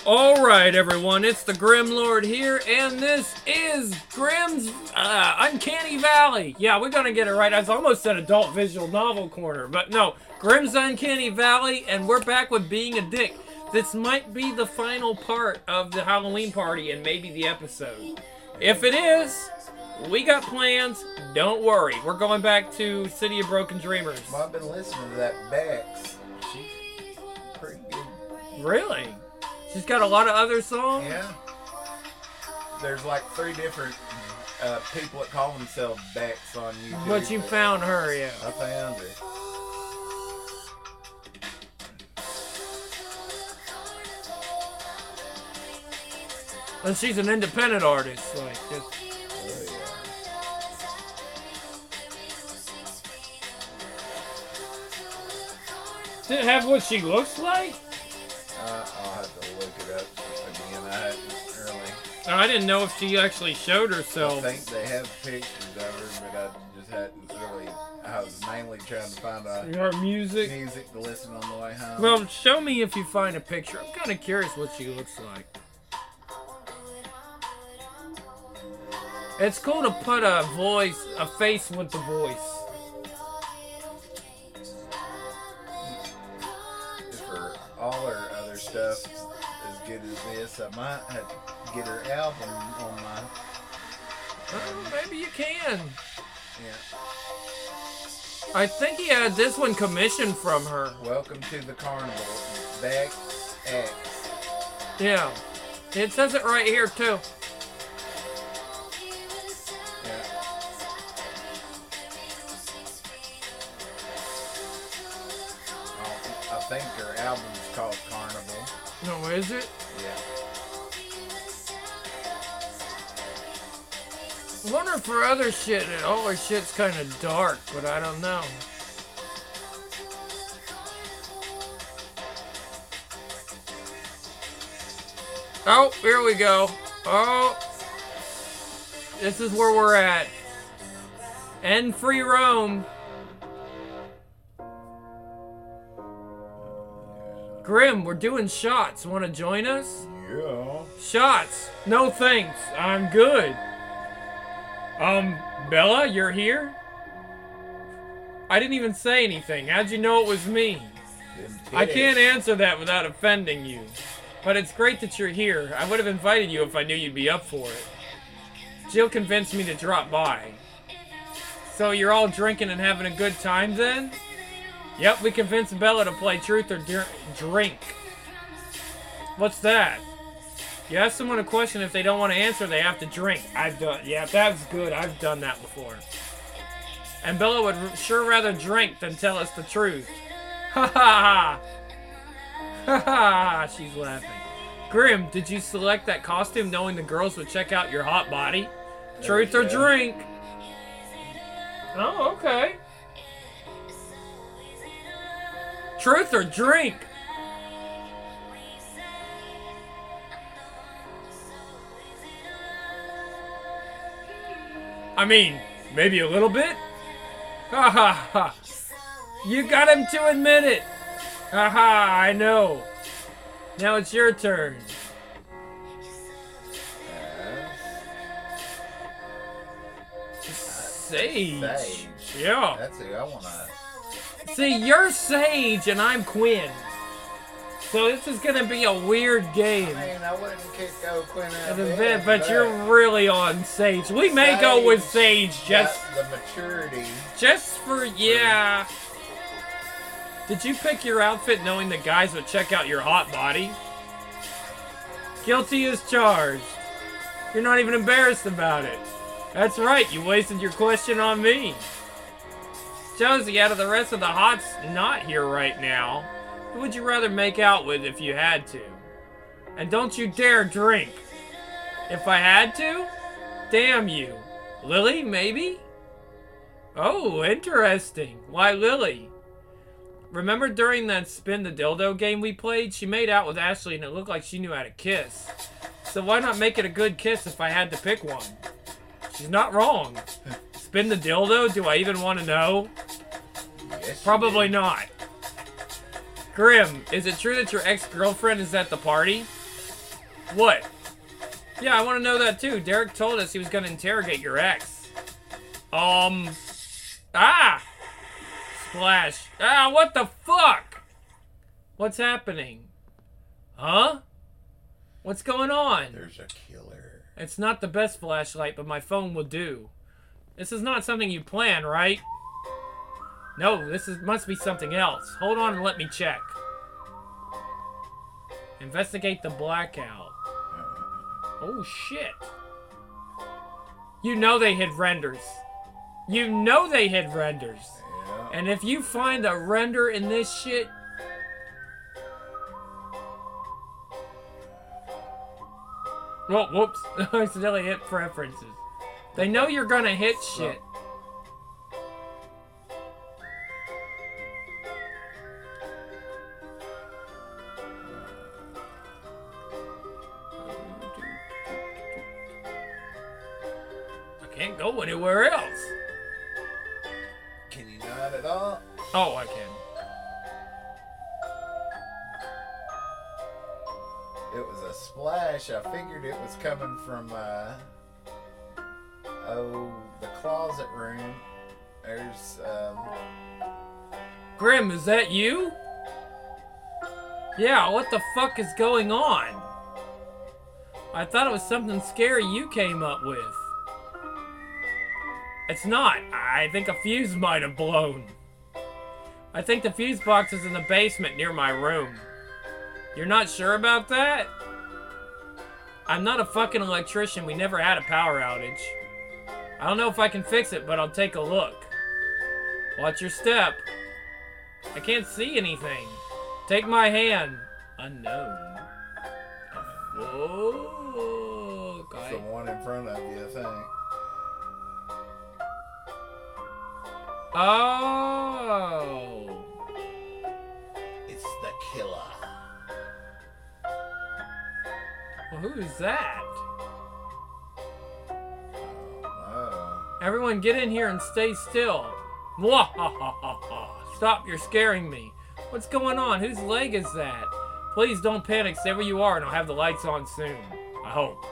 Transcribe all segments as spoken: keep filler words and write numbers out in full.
Alright everyone, it's the Grim Lord here, and this is Grim's uh, Uncanny Valley. Yeah, we're gonna get it right. I was almost at Adult Visual Novel Corner, but no. Grim's Uncanny Valley, and we're back with Being a Dick. This might be the final part of the Halloween party and maybe the episode. If it is, we got plans. Don't worry. We're going back to City of Broken Dreamers. Well, I've been listening to that Bex. She's pretty good. Really? She's got a lot of other songs? Yeah. There's like three different uh, people that call themselves Bex on YouTube. But you found her, yeah. I found her. And she's an independent artist. Like, just... Oh, yeah. Does it have what she looks like? Uh, I'll have to look it up again. I hadn't really. I didn't know if she actually showed herself. I think they have pictures of her, but I just hadn't really. I was mainly trying to find a Her music. music to listen on the way home. Well, show me if you find a picture. I'm kind of curious what she looks like. It's cool to put a voice, a face with the voice. For all her other stuff as good as this, I might have to get her album on my. Oh, maybe you can. Yeah. I think he had this one commissioned from her. Welcome to the carnival, Bex X. Yeah. It says it right here, too. Yeah. Oh, I think her album's called Carnival. No, is it? Yeah. I wonder for other shit, all her shit's kind of dark, but I don't know. Oh, here we go. Oh, this is where we're at. End free roam. Grim, we're doing shots. Want to join us? Yeah. Shots. No thanks. I'm good. Um, Bella, you're here? I didn't even say anything. How'd you know it was me? I can't answer that without offending you. But it's great that you're here. I would have invited you if I knew you'd be up for it. Jill convinced me to drop by. So you're all drinking and having a good time then? Yep, we convinced Bella to play Truth or Dr- Drink. What's that? You ask someone a question, if they don't want to answer, they have to drink. I've done, yeah, that's good. I've done that before. And Bella would r- sure rather drink than tell us the truth. Ha ha ha! Ha ha! She's laughing. Grim, did you select that costume knowing the girls would check out your hot body? Truth or drink? Oh, okay. Truth or drink? I mean, maybe a little bit? Ha ha ha. You got him to admit it. Ha ha, I know. Now it's your turn. Sage. Sage. Yeah. That's who I want to. See, you're Sage and I'm Quinn. So this is going to be a weird game. I mean, I wouldn't kick old Quinn out At of the bed, bit, but you're really on Sage. We may go with Sage just got the maturity. just for yeah. Did you pick your outfit knowing the guys would check out your hot body? Guilty as charged. You're not even embarrassed about it. That's right, you wasted your question on me. Josie, out of the rest of the hots not here right now, who would you rather make out with if you had to? And don't you dare drink. If I had to? Damn you. Lily, maybe? Oh, interesting. Why Lily? Remember during that spin the dildo game we played? She made out with Ashley and it looked like she knew how to kiss. So why not make it a good kiss if I had to pick one? She's not wrong. Spin the dildo? Do I even want to know? Yes, Probably not. Grim, is it true that your ex-girlfriend is at the party? What? Yeah, I want to know that too. Derek told us he was going to interrogate your ex. Um. Ah! Splash. Ah, what the fuck? What's happening? Huh? What's going on? There's a killer. It's not the best flashlight, but my phone will do. This is not something you plan, right? No, this is must be something else. Hold on and let me check. Investigate the blackout. Oh, shit. You know they hid renders. You know they hid renders. Yeah. And if you find a render in this shit... Well, whoops. I accidentally hit preferences. They know you're gonna hit shit. I can't go anywhere else. Can you not at all? Oh, I can. It was a splash. I figured it was coming from, uh, oh, the closet room. There's, um... Grim, is that you? Yeah, what the fuck is going on? I thought it was something scary you came up with. It's not. I think a fuse might have blown. I think the fuse box is in the basement near my room. You're not sure about that? I'm not a fucking electrician. We never had a power outage. I don't know if I can fix it, but I'll take a look. Watch your step. I can't see anything. Take my hand. Unknown. Oh, It's the one in front of you, I think. Oh. It's the killer. Well, who is that? Oh. Everyone get in here and stay still. Mwahahaha. Stop, you're scaring me. What's going on? Whose leg is that? Please don't panic. Stay where you are and I'll have the lights on soon. I hope.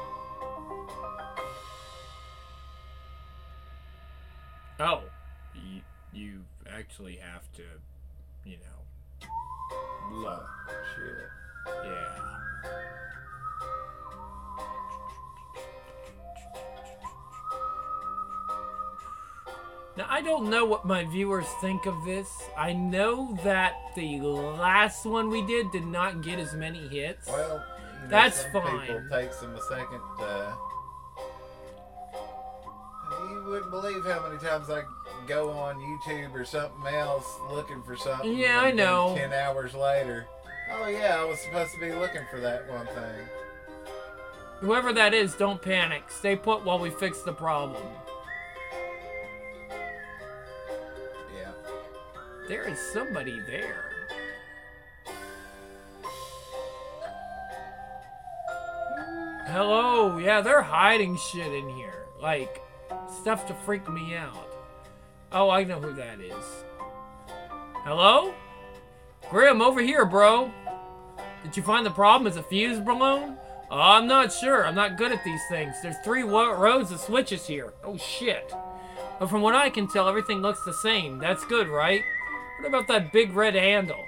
Oh. You, you actually have to, you know. Oh, shit. Yeah. Now, I don't know what my viewers think of this. I know that the last one we did did not get as many hits. Well, you know, That's some fine. people takes them a second. Uh, you wouldn't believe how many times I go on YouTube or something else looking for something. Yeah, I and then know. Ten hours later, oh yeah, I was supposed to be looking for that one thing. Whoever that is, don't panic. Stay put while we fix the problem. Yeah. There is somebody there. Hello. Yeah, they're hiding shit in here. Like, stuff to freak me out. Oh, I know who that is. Hello? Grim, over here, bro. Did you find the problem? Is a fuse blown? Oh, I'm not sure. I'm not good at these things. There's three wo- rows of switches here. Oh, shit. But from what I can tell, everything looks the same. That's good, right? What about that big red handle?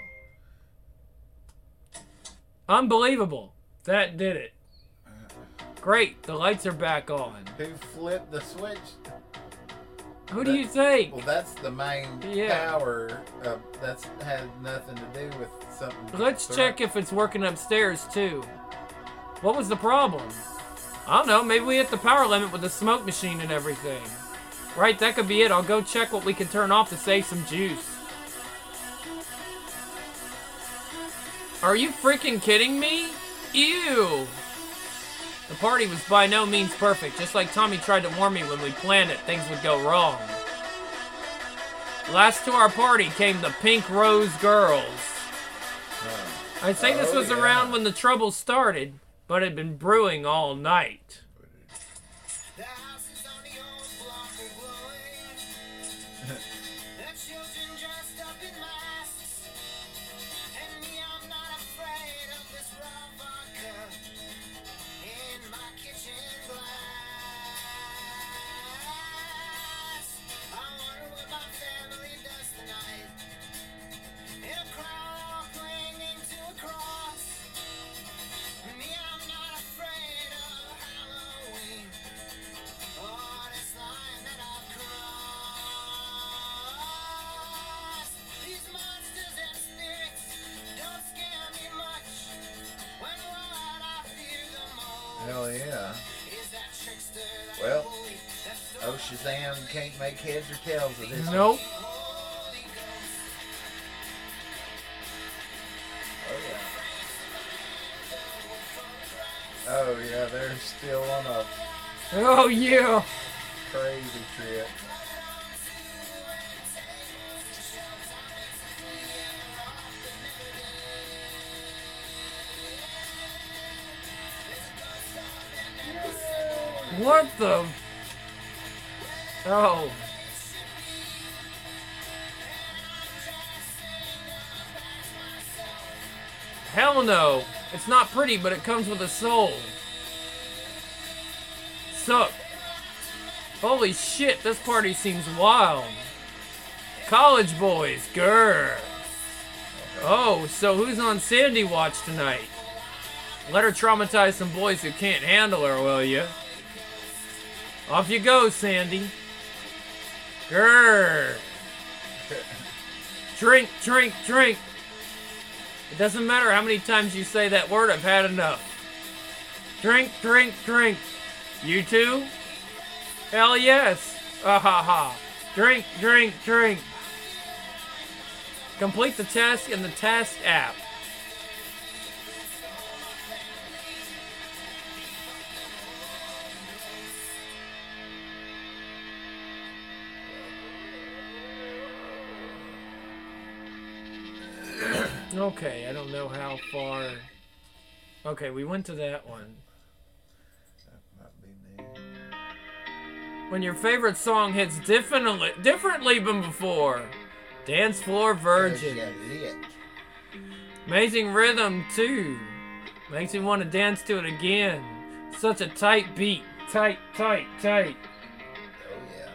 Unbelievable. That did it. Great. The lights are back on. Who flipped the switch? Who do you think? Well, that's the main Yeah. power. Uh, that's had nothing to do with something. Let's check if it's working upstairs, too. What was the problem? I don't know. Maybe we hit the power limit with the smoke machine and everything. Right, that could be it. I'll go check what we can turn off to save some juice. Are you freaking kidding me? Ew! The party was by no means perfect. Just like Tommy tried to warn me when we planned it, things would go wrong. Last to our party came the Pink Rose Girls. Uh, I'd say this oh, was yeah. around when the trouble started, but had been brewing all night. The house is on the old block of glowing. The children dressed up in masks. And me, I'm not afraid of this raw vodka. Sam can't make heads or tails of this. Nope. Oh yeah. Oh yeah, they're still on a Oh yeah. crazy trip. What the? Oh. Hell no. It's not pretty, but it comes with a soul. Suck. Holy shit, this party seems wild. College boys, grr. Oh, so who's on Sandy watch tonight? Let her traumatize some boys who can't handle her, will you? Off you go, Sandy. Grr. Drink, drink, drink. It doesn't matter how many times you say that word, I've had enough. Drink, drink, drink. You too? Hell yes. Ah ha ha. Drink, drink, drink. Complete the task in the task app. Okay, I don't know how far. Okay, we went to that one. That might be me. When your favorite song hits differently, differently than before. Dance Floor Virgin. Yeah, lit. Amazing rhythm, too. Makes me want to dance to it again. Such a tight beat. Tight, tight, tight. Oh yeah.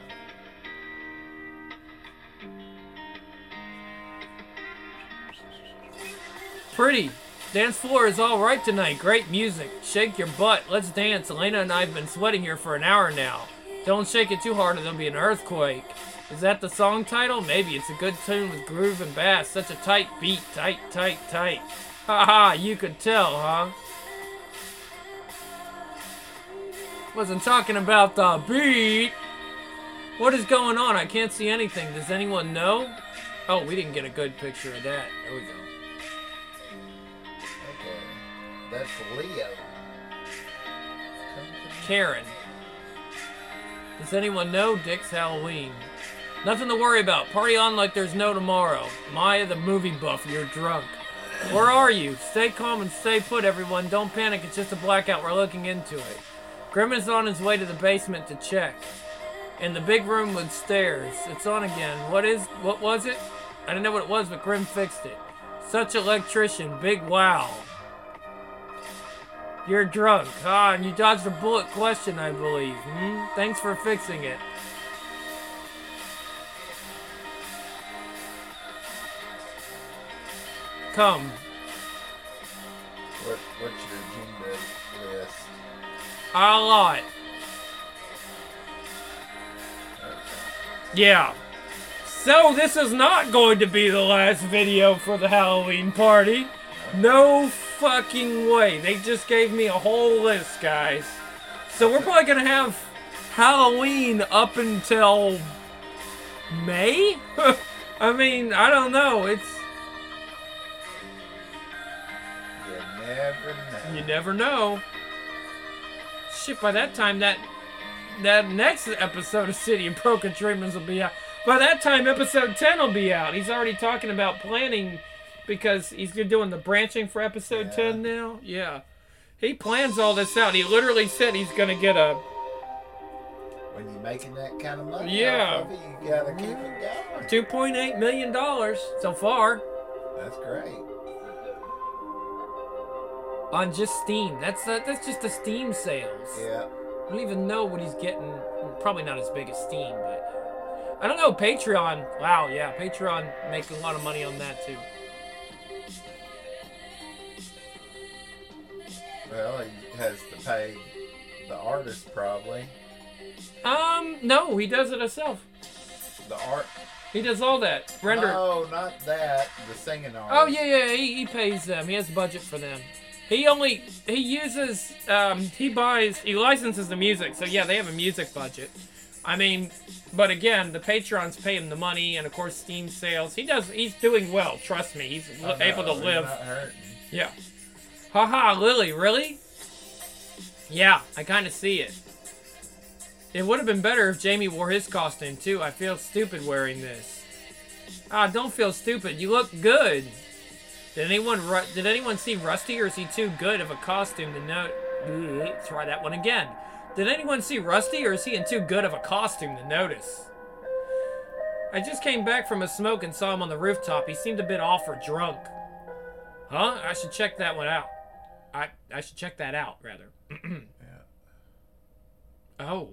Pretty. Dance floor is all right tonight. Great music. Shake your butt. Let's dance. Elena and I have been sweating here for an hour now. Don't shake it too hard or there'll be an earthquake. Is that the song title? Maybe. It's a good tune with groove and bass. Such a tight beat. Tight, tight, tight. Haha, you could tell, huh? Wasn't talking about the beat. What is going on? I can't see anything. Does anyone know? Oh, we didn't get a good picture of that. There we go. Okay. That's Leo. Karen. Does anyone know Dick's Halloween? Nothing to worry about. Party on like there's no tomorrow. Maya the movie buff, you're drunk. Where are you? Stay calm and stay put, everyone. Don't panic, it's just a blackout. We're looking into it. Grim is on his way to the basement to check. In the big room with stairs. It's on again. What is, what was it? I didn't know what it was, but Grim fixed it. Such electrician. Big wow. You're drunk. Ah, and you dodged a bullet question, I believe. Hmm? Thanks for fixing it. Come. What, what's your agenda list? A lot. Yeah. So this is not going to be the last video for the Halloween party. No fucking way. They just gave me a whole list, guys. So we're probably going to have Halloween up until May? I mean, I don't know. It's... You never know. You never know. Shit, by that time, that that next episode of City of Broken Dreamers will be out. By that time, episode ten will be out. He's already talking about planning because he's doing the branching for episode Yeah. ten now. Yeah. He plans all this out. He literally said he's going to get a... When you're making that kind of money Yeah. off of it, you gotta keep it going. two point eight million dollars so far That's great. on just Steam. That's uh, that's just the Steam sales. Yeah. I don't even know what he's getting. Probably not as big as Steam, but I don't know. Patreon. Wow, yeah, Patreon making a lot of money on that too. Well, he has to pay the artist probably. Um, no, he does it himself. The art. He does all that. Render. No, not that. The singing artist. Oh yeah, yeah. He, he pays them. He has budget for them. He only he uses um he buys he licenses the music. So yeah, they have a music budget. I mean, but again, the Patrons pay him the money, and of course, Steam sales. He does. He's doing well. Trust me. He's I know, able to he's live. not hurting. Yeah. Haha, Lily, really? Yeah, I kind of see it. It would have been better if Jamie wore his costume too. I feel stupid wearing this. Ah, don't feel stupid. You look good. Did anyone ru- did anyone see Rusty, or is he too good of a costume to know? Ugh, try that one again. Did anyone see Rusty, or is he in too good of a costume to notice? I just came back from a smoke and saw him on the rooftop. He seemed a bit off or drunk. Huh? I should check that one out. I I should check that out, rather. Yeah. Oh.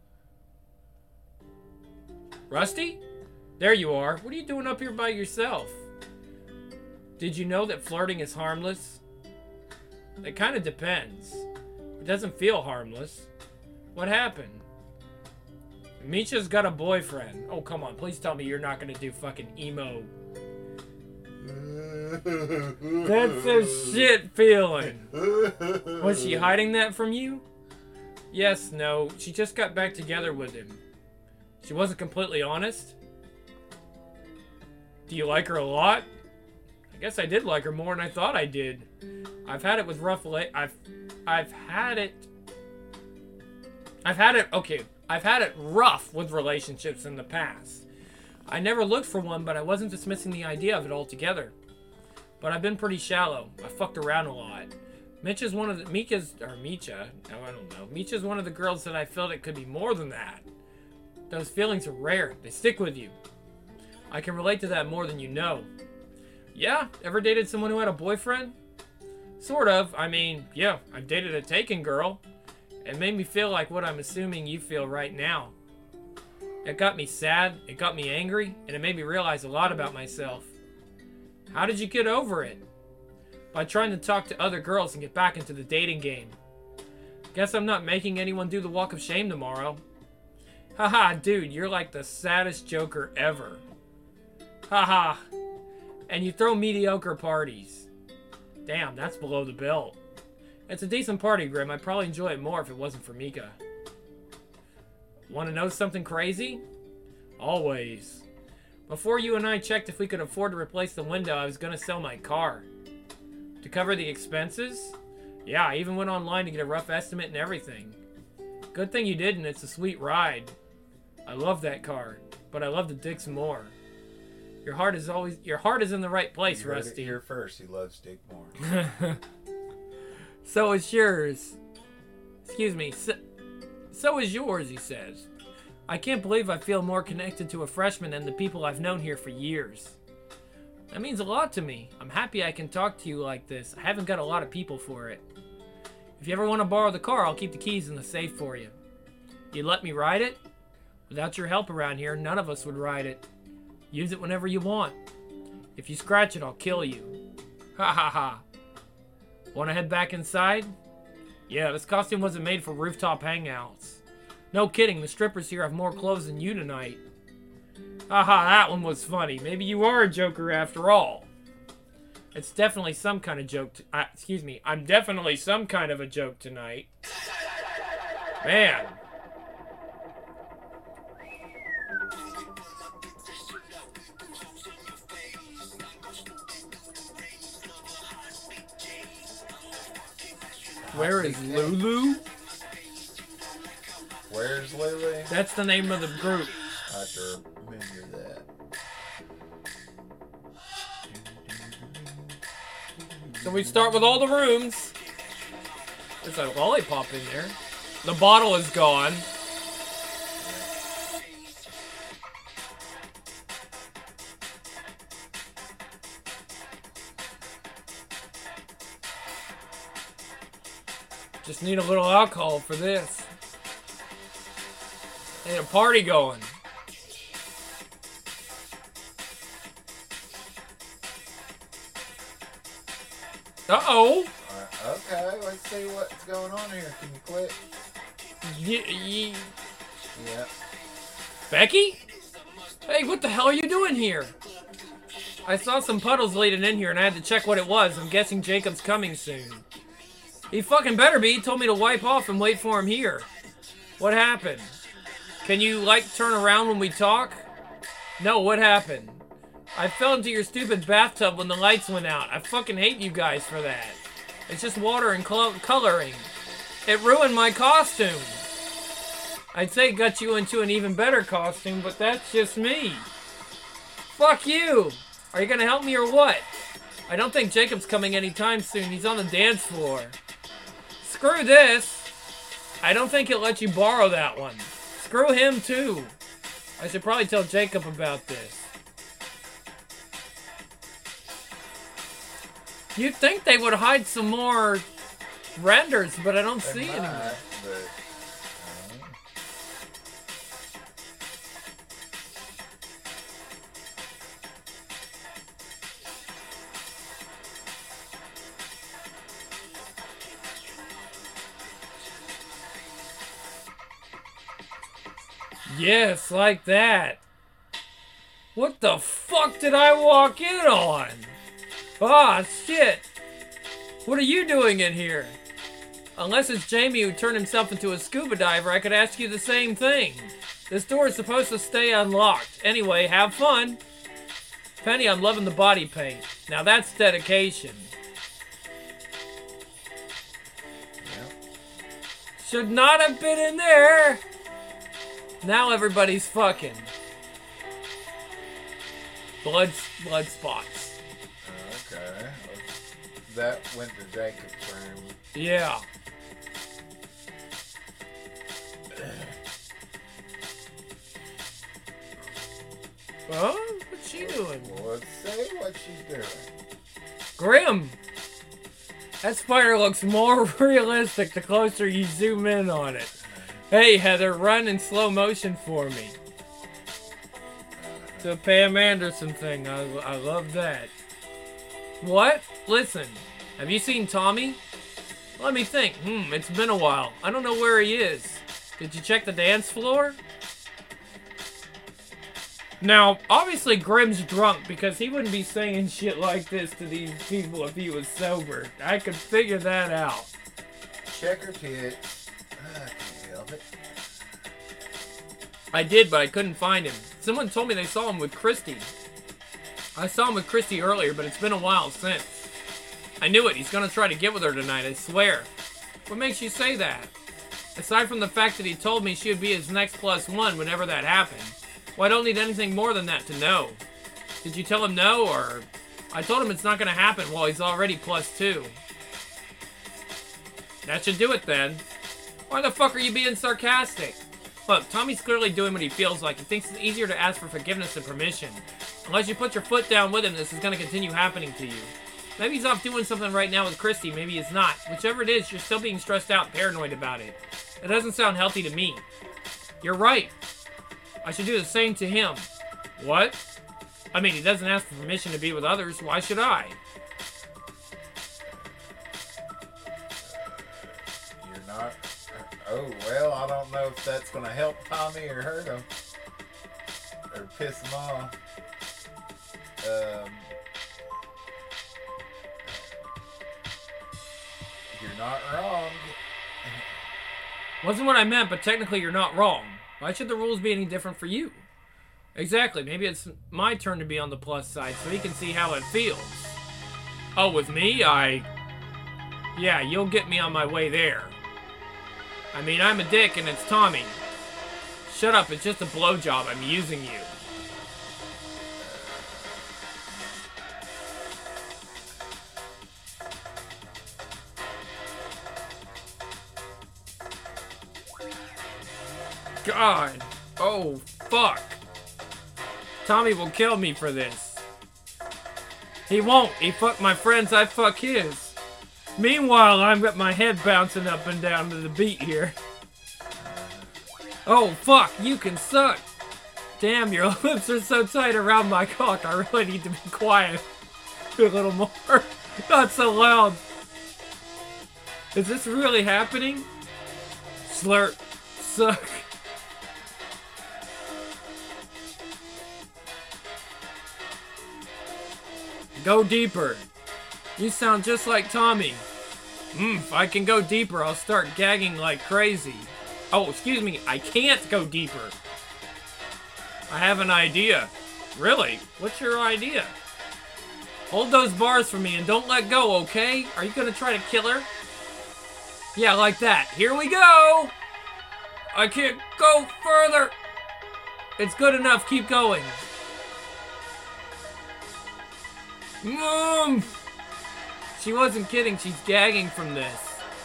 Rusty? There you are. What are you doing up here by yourself? Did you know that flirting is harmless? It kind of depends. It doesn't feel harmless. What happened? Misha's got a boyfriend. Oh, come on. Please tell me you're not going to do fucking emo. That's a shit feeling. Was she hiding that from you? Yes, no. She just got back together with him. She wasn't completely honest? Do you like her a lot? I guess I did like her more than I thought I did. I've had it with rough la- I've I've had it I've had it okay, I've had it rough with relationships in the past. I never looked for one, but I wasn't dismissing the idea of it altogether. But I've been pretty shallow. I fucked around a lot. Mitch is one of the Mika's or Micha, no, I don't know. Micha's one of the girls that I felt it could be more than that. Those feelings are rare. They stick with you. I can relate to that more than you know. Yeah? Ever dated someone who had a boyfriend? Sort of. I mean, yeah, I've dated a taken girl. It made me feel like what I'm assuming you feel right now. It got me sad, it got me angry, and it made me realize a lot about myself. How did you get over it? By trying to talk to other girls and get back into the dating game. Guess I'm not making anyone do the walk of shame tomorrow. Haha, dude, you're like the saddest joker ever. Haha. And you throw mediocre parties. Damn, that's below the belt. It's a decent party, Grim. I'd probably enjoy it more if it wasn't for Mika. Want to know something crazy? Always. Before you and I checked if we could afford to replace the window, I was going to sell my car. To cover the expenses? Yeah, I even went online to get a rough estimate and everything. Good thing you didn't. It's a sweet ride. I love that car, but I love the dicks more. Your heart is always your heart is in the right place, You heard it Rusty. here first. He loves Dick more. So is yours. Excuse me. So, so is yours, he says. I can't believe I feel more connected to a freshman than the people I've known here for years. That means a lot to me. I'm happy I can talk to you like this. I haven't got a lot of people for it. If you ever want to borrow the car, I'll keep the keys in the safe for you. You let me ride it? Without your help around here, none of us would ride it. Use it whenever you want. If you scratch it, I'll kill you. Ha ha ha. Want to head back inside? Yeah, this costume wasn't made for rooftop hangouts. No kidding, the strippers here have more clothes than you tonight. Haha, that one was funny. Maybe you are a joker after all. It's definitely some kind of joke. T- uh, excuse me, I'm definitely some kind of a joke tonight. Man. Where is Lulu? Where's Lily? That's the name of the group. I have to remember that. So we start with all the rooms. There's a lollipop in there. The bottle is gone. Just need a little alcohol for this. Ain't a party going. Uh-oh. Uh, okay, let's see what's going on here. Can you quit? Ye- ye- Yeah. Becky? Hey, what the hell are you doing here? I saw some puddles leading in here and I had to check what it was. I'm guessing Jacob's coming soon. He fucking better be. He told me to wipe off and wait for him here. What happened? Can you, like, turn around when we talk? No, what happened? I fell into your stupid bathtub when the lights went out. I fucking hate you guys for that. It's just water and col coloring. It ruined my costume. I'd say it got you into an even better costume, but that's just me. Fuck you. Are you gonna help me or what? I don't think Jacob's coming anytime soon. He's on the dance floor. Screw this. I don't think he'll let you borrow that one. Screw him too. I should probably tell Jacob about this. You'd think they would hide some more renders, but I don't They see might, any. but, uh, Yes, like that. What the fuck did I walk in on? Ah, shit. What are you doing in here? Unless it's Jamie who turned himself into a scuba diver, I could ask you the same thing. This door is supposed to stay unlocked. Anyway, have fun. Penny, I'm loving the body paint. Now that's dedication. yeah. Should not have been in there. Now everybody's fucking. Blood, blood spots. Okay. That went to Jacob's room. Yeah. Huh? What's she doing? Well, let's see what she's doing. Grim! That spider looks more realistic the closer you zoom in on it. Hey, Heather, run in slow motion for me. The Pam Anderson thing. I, I love that. What? Listen, have you seen Tommy? Let me think. Hmm, it's been a while. I don't know where he is. Did you check the dance floor? Now, obviously Grim's drunk because he wouldn't be saying shit like this to these people if he was sober. I could figure that out. Check her tits. I can't help it. I did, but I couldn't find him. Someone told me they saw him with Christy. I saw him with Christy earlier, but it's been a while since. I knew it. He's gonna try to get with her tonight, I swear. What makes you say that? Aside from the fact that he told me she would be his next plus one whenever that happened. Well, I don't need anything more than that to know. Did you tell him no, or... I told him it's not gonna happen while he's already plus two. That should do it then. Why the fuck are you being sarcastic? Look, Tommy's clearly doing what he feels like. He thinks it's easier to ask for forgiveness than permission. Unless you put your foot down with him, this is gonna continue happening to you. Maybe he's off doing something right now with Christy, maybe he's not. Whichever it is, you're still being stressed out and paranoid about it. It doesn't sound healthy to me. You're right. I should do the same to him. What? I mean, he doesn't ask for permission to be with others. Why should I? You're not. Oh, well, I don't know if that's going to help Tommy or hurt him. Or piss him off. Um, you're not wrong. Wasn't what I meant, but technically you're not wrong. Why should the rules be any different for you? Exactly. Maybe it's my turn to be on the plus side so he can see how it feels. Oh, with me? I... Yeah, you'll get me on my way there. I mean, I'm a dick and it's Tommy. Shut up, it's just a blowjob. I'm using you. God. Oh, fuck. Tommy will kill me for this. He won't. He fucked my friends, I fuck his. Meanwhile, I've got my head bouncing up and down to the beat here. Oh, fuck. You can suck. Damn, your lips are so tight around my cock. I really need to be quiet. A little more. Not so loud. Is this really happening? Slurp. Suck. Go deeper. You sound just like Tommy. Hmm, if I can go deeper, I'll start gagging like crazy. Oh, excuse me, I can't go deeper. I have an idea. Really? What's your idea? Hold those bars for me and don't let go, okay? Are you gonna try to kill her? Yeah, like that. Here we go! I can't go further! It's good enough, keep going. Mom! She wasn't kidding, she's gagging from this.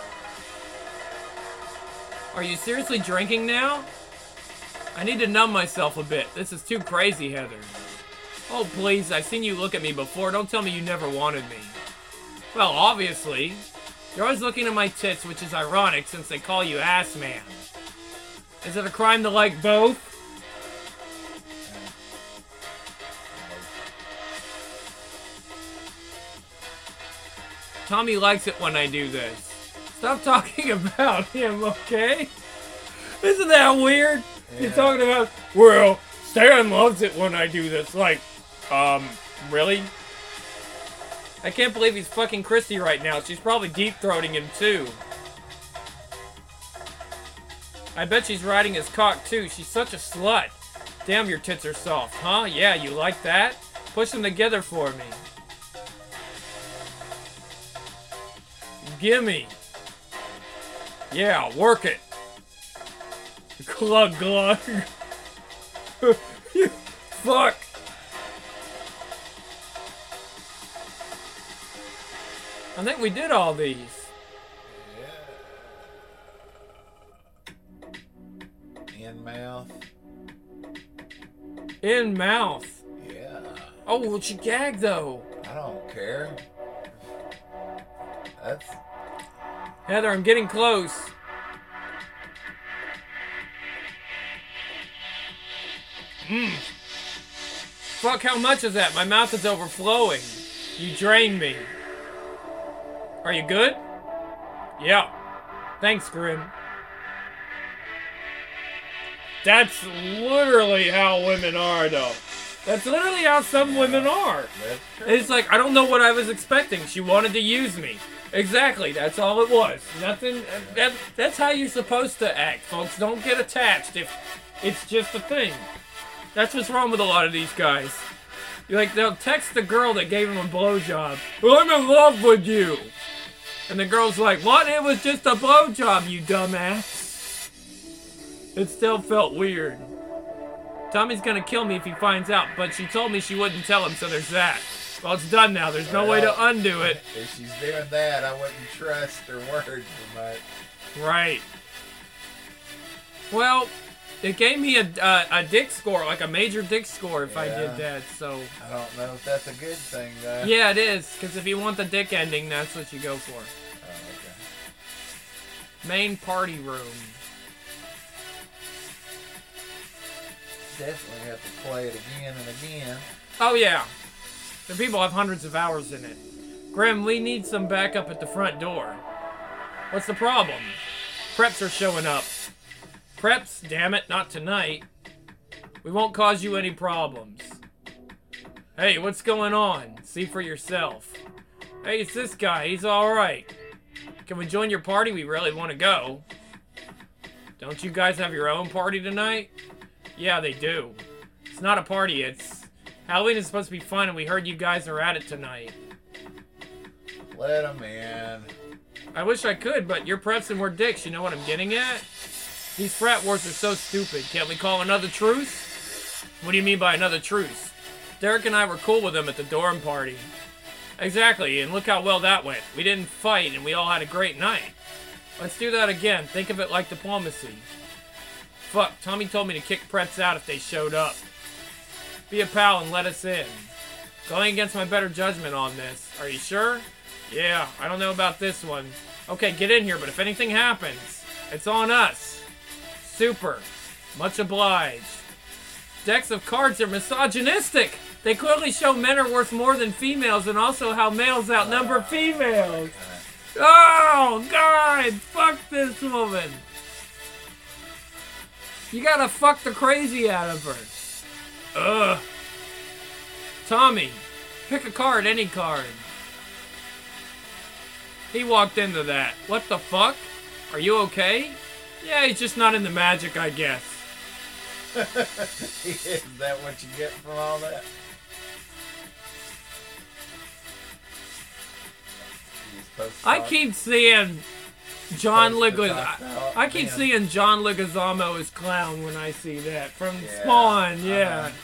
Are you seriously drinking now? I need to numb myself a bit. This is too crazy, Heather. Oh, please, I've seen you look at me before. Don't tell me you never wanted me. Well, obviously. You're always looking at my tits, which is ironic since they call you Ass Man. Is it a crime to like both? Tommy likes it when I do this. Stop talking about him, okay? Isn't that weird? Yeah. You're talking about, well, Stan loves it when I do this. Like, um, really? I can't believe he's fucking Christy right now. She's probably deep-throating him, too. I bet she's riding his cock, too. She's such a slut. Damn, your tits are soft, huh? Yeah, you like that? Push them together for me. Gimme. Yeah, work it. Glug glug. Fuck. I think we did all these. Yeah. In mouth. In mouth. Yeah. Oh, well, she gagged though. I don't care. That's. Heather, I'm getting close. Mmm. Fuck, how much is that? My mouth is overflowing. You drained me. Are you good? Yeah. Thanks, Grim. That's literally how women are, though. That's literally how some women are. It's like, I don't know what I was expecting. She wanted to use me. Exactly, that's all it was. Nothing. That, that's how you're supposed to act, folks. Don't get attached if it's just a thing. That's what's wrong with a lot of these guys. You're like, they'll text the girl that gave him a blowjob. Well, I'm in love with you. And the girl's like, what? It was just a blowjob, you dumbass. It still felt weird. Tommy's gonna kill me if he finds out, but she told me she wouldn't tell him, so there's that. Well, it's done now. There's no well, way to undo it. If she's doing that, I wouldn't trust her word so much. Right. Well, it gave me a, a, a dick score, like a major dick score if yeah. I did that, so... I don't know if that's a good thing, though. Yeah, it is, because if you want the dick ending, that's what you go for. Oh, okay. Main party room. Definitely have to play it again and again. Oh, yeah. The people have hundreds of hours in it. Grim, we need some backup at the front door. What's the problem? Preps are showing up. Preps? Damn it, not tonight. We won't cause you any problems. Hey, what's going on? See for yourself. Hey, it's this guy. He's alright. Can we join your party? We really want to go. Don't you guys have your own party tonight? Yeah, they do. It's not a party, it's... Halloween is supposed to be fun, and we heard you guys are at it tonight. Let them in. I wish I could, but you're preps and we're dicks. You know what I'm getting at? These frat wars are so stupid. Can't we call another truce? What do you mean by another truce? Derek and I were cool with them at the dorm party. Exactly, and look how well that went. We didn't fight, and we all had a great night. Let's do that again. Think of it like diplomacy. Fuck, Tommy told me to kick preps out if they showed up. Be a pal and let us in. Going against my better judgment on this. Are you sure? Yeah, I don't know about this one. Okay, get in here, but if anything happens, it's on us. Super. Much obliged. Decks of cards are misogynistic. They clearly show men are worth more than females and also how males outnumber females. Oh, God, fuck this woman. You gotta fuck the crazy out of her. Ugh. Tommy, pick a card, any card. He walked into that. What the fuck? Are you okay? Yeah, he's just not into magic, I guess. Is that what you get from all that? You're supposed to I talk- keep seeing John supposed to Leguizamo. talk about I keep them. seeing John Leguizamo as Clown when I see that from Yeah, Spawn. Yeah. uh-huh.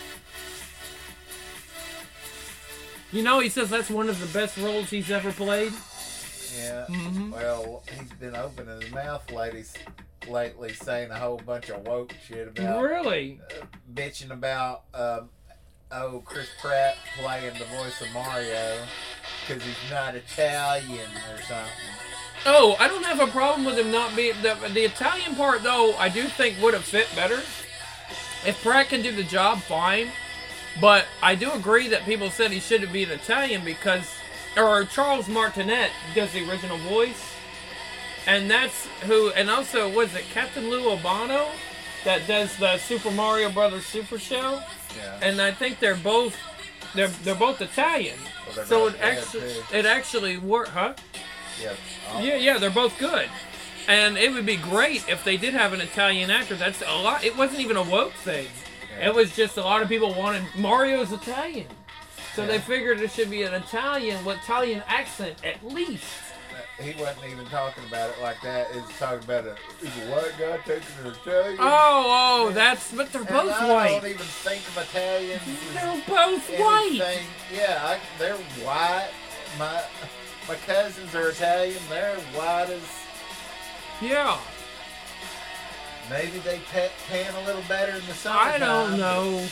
You know, he says that's one of the best roles he's ever played. Yeah. Mhm. Well, he's been opening his mouth lately, lately saying a whole bunch of woke shit about Really? uh, bitching about um, oh Chris Pratt playing the voice of Mario because he's not Italian or something. Oh, I don't have a problem with him not being the, the Italian part though. I do think would have fit better. If Pratt can do the job, fine. But I do agree that people said he shouldn't be an Italian because, or Charles Martinet does the original voice, and that's who. And also, was it Captain Lou Albano that does the Super Mario Brothers Super Show? Yeah. And I think they're both they're they're both Italian. Well, they're So both it dead, actually too. it actually worked, huh? Yeah. Oh, Yeah, yeah, they're both good. And it would be great if they did have an Italian actor. That's a lot. It wasn't even a woke thing. yeah. It was just a lot of people wanted Mario's Italian. So Yeah. they figured it should be an Italian with Italian accent at least. He wasn't even talking about it like that. He was talking about a, is a white guy taking an Italian. Oh, oh, that's but they're And both I white. don't even think of Italians as They're both white. anything. Yeah, I, they're white. My my cousins are Italian. They're white as. Yeah. Maybe they ta- tan a little better in the summer. I don't know.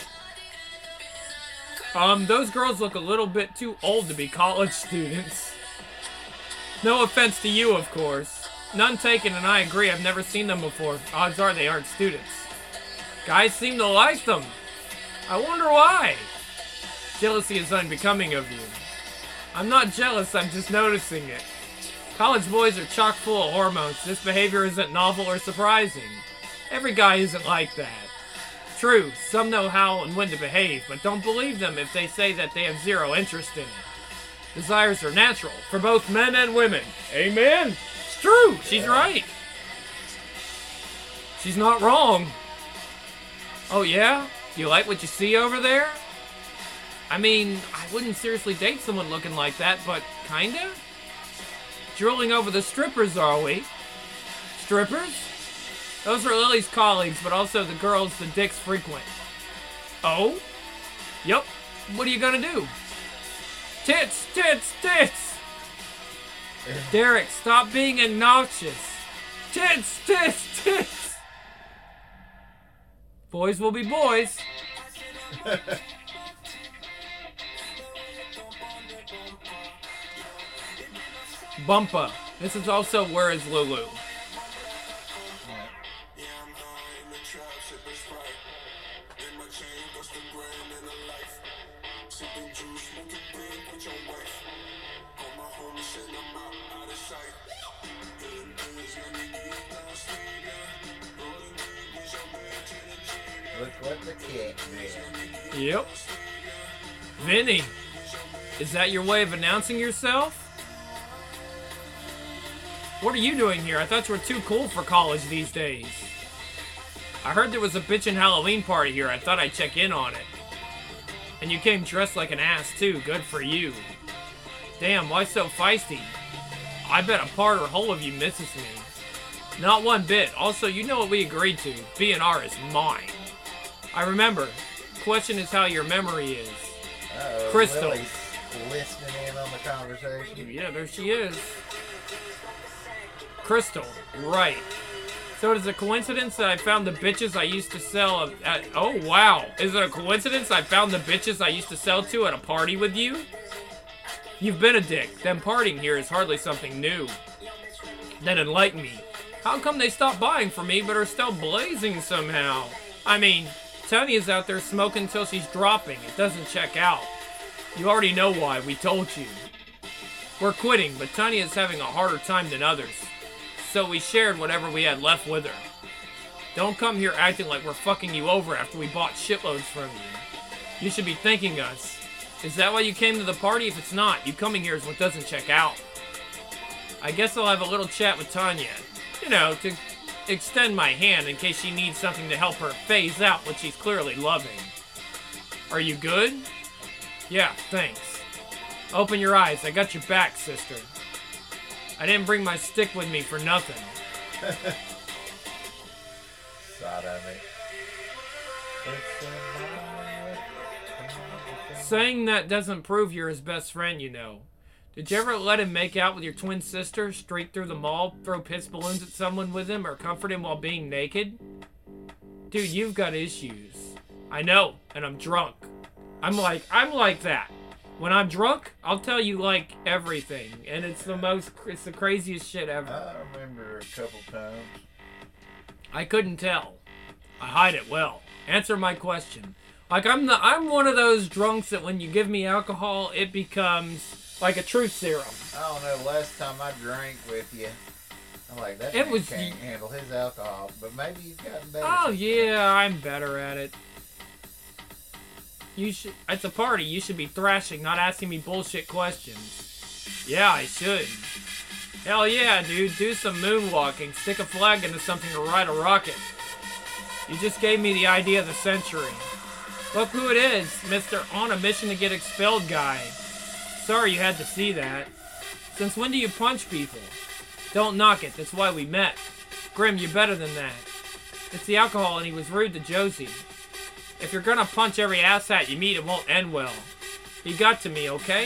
Um, those girls look a little bit too old to be college students. No offense to you, of course. None taken, and I agree. I've never seen them before. Odds are they aren't students. Guys seem to like them. I wonder why. Jealousy is unbecoming of you. I'm not jealous, I'm just noticing it. College boys are chock full of hormones. This behavior isn't novel or surprising. Every guy isn't like that. True, some know how and when to behave, but don't believe them if they say that they have zero interest in it. Desires are natural for both men and women. Amen. It's true. She's right. She's not wrong. Oh yeah? You like what you see over there? I mean, I wouldn't seriously date someone looking like that, but kinda? Drooling over the strippers, are we? Strippers? Those are Lily's colleagues, but also the girls the dicks frequent. Oh? Yup. What are you gonna do? Tits, tits, tits! Derek, stop being obnoxious. Tits, tits, tits! Boys will be boys. Bumpa. This is also Where is Lulu? Look what the cat did. Yep. Vinny, is that your way of announcing yourself? What are you doing here? I thought you were too cool for college these days. I heard there was a bitchin' Halloween party here. I thought I'd check in on it. And you came dressed like an ass too. Good for you. Damn, why so feisty? I bet a part or whole of you misses me. Not one bit. Also, you know what we agreed to. B and R is mine. I remember. Question is how your memory is. Uh-oh, Crystal. Lily's listening in on the conversation. Yeah, there she is. Crystal, right. So it is a coincidence that I found the bitches I used to sell at... Oh, wow. Is it a coincidence I found the bitches I used to sell to at a party with you? You've been a dick. Them partying here is hardly something new. Then enlighten me. How come they stopped buying from me but are still blazing somehow? I mean, Tanya's out there smoking till she's dropping. It doesn't check out. You already know why. We told you. We're quitting, but Tanya's having a harder time than others. So we shared whatever we had left with her. Don't come here acting like we're fucking you over after we bought shitloads from you. You should be thanking us. Is that why you came to the party? If it's not, you coming here is what doesn't check out. I guess I'll have a little chat with Tanya. You know, to extend my hand in case she needs something to help her phase out what she's clearly loving. Are you good? Yeah, thanks. Open your eyes. I got your back, sister. I didn't bring my stick with me for nothing. Sodomy. Saying that doesn't prove you're his best friend, you know. Did you ever let him make out with your twin sister, streak through the mall, throw piss balloons at someone with him, or comfort him while being naked? Dude, you've got issues. I know, and I'm drunk. I'm like, I'm like that. When I'm drunk, I'll tell you, like, everything. And it's the most, it's the craziest shit ever. I remember a couple times. I couldn't tell. I hide it well. Answer my question. Like, I'm the, I'm one of those drunks that when you give me alcohol, it becomes like a truth serum. I don't know, last time I drank with you, I'm like, that It man was- can't handle his alcohol. But maybe he's gotten better. Oh, since yeah, I'm better at it. You should, it's a party. You should be thrashing, not asking me bullshit questions. Yeah, I should. Hell yeah, dude. Do some moonwalking. Stick a flag into something or ride a rocket. You just gave me the idea of the century. Look who it is, Mister On a Mission to Get Expelled guy. Sorry you had to see that. Since when do you punch people? Don't knock it. That's why we met. Grim, you're better than that. It's the alcohol and he was rude to Josie. If you're gonna punch every asshat you meet, it won't end well. He got to me, okay?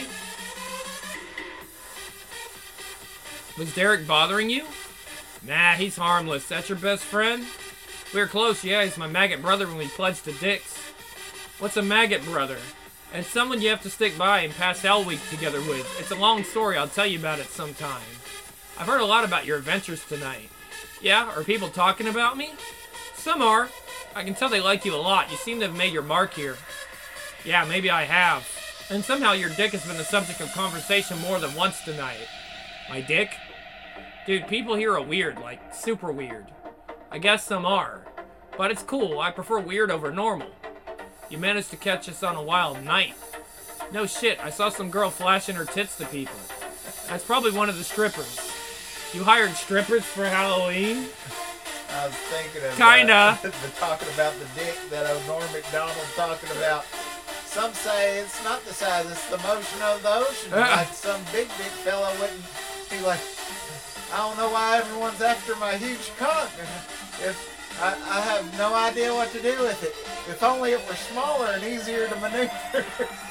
Was Derek bothering you? Nah, he's harmless. That's your best friend? We were close, yeah. He's my maggot brother when we pledged to Dix. What's a maggot brother? It's someone you have to stick by and pass Hell Week together with. It's a long story. I'll tell you about it sometime. I've heard a lot about your adventures tonight. Yeah? Are people talking about me? Some are. I can tell they like you a lot. You seem to have made your mark here. Yeah, maybe I have. And somehow your dick has been the subject of conversation more than once tonight. My dick? Dude, people here are weird, like super weird. I guess some are. But it's cool. I prefer weird over normal. You managed to catch us on a wild night. No shit, I saw some girl flashing her tits to people. That's probably one of the strippers. You hired strippers for Halloween? I was thinking of Kinda. Uh, the talking about the dick that old Norm Macdonald talking about. Some say it's not the size, it's the motion of the ocean. Uh. Like some big, big fella wouldn't be like, I don't know why everyone's after my huge cock. If I, I have no idea what to do with it. If only it were smaller and easier to maneuver.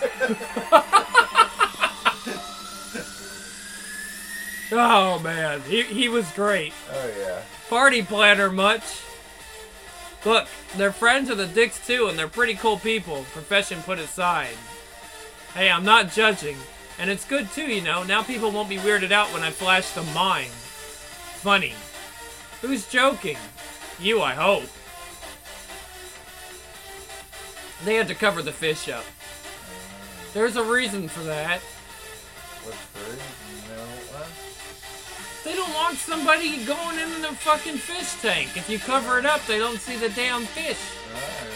Oh man, he, he was great. Oh yeah. Party planner much? Look, they're friends of the Dicks too, and they're pretty cool people, profession put aside. Hey, I'm not judging. And it's good too, you know, now people won't be weirded out when I flash the mine. Funny. Who's joking? You, I hope. They had to cover the fish up. There's a reason for that. What's the reason? You know what? They don't want somebody going into their fucking fish tank. If you cover it up, they don't see the damn fish. Alright,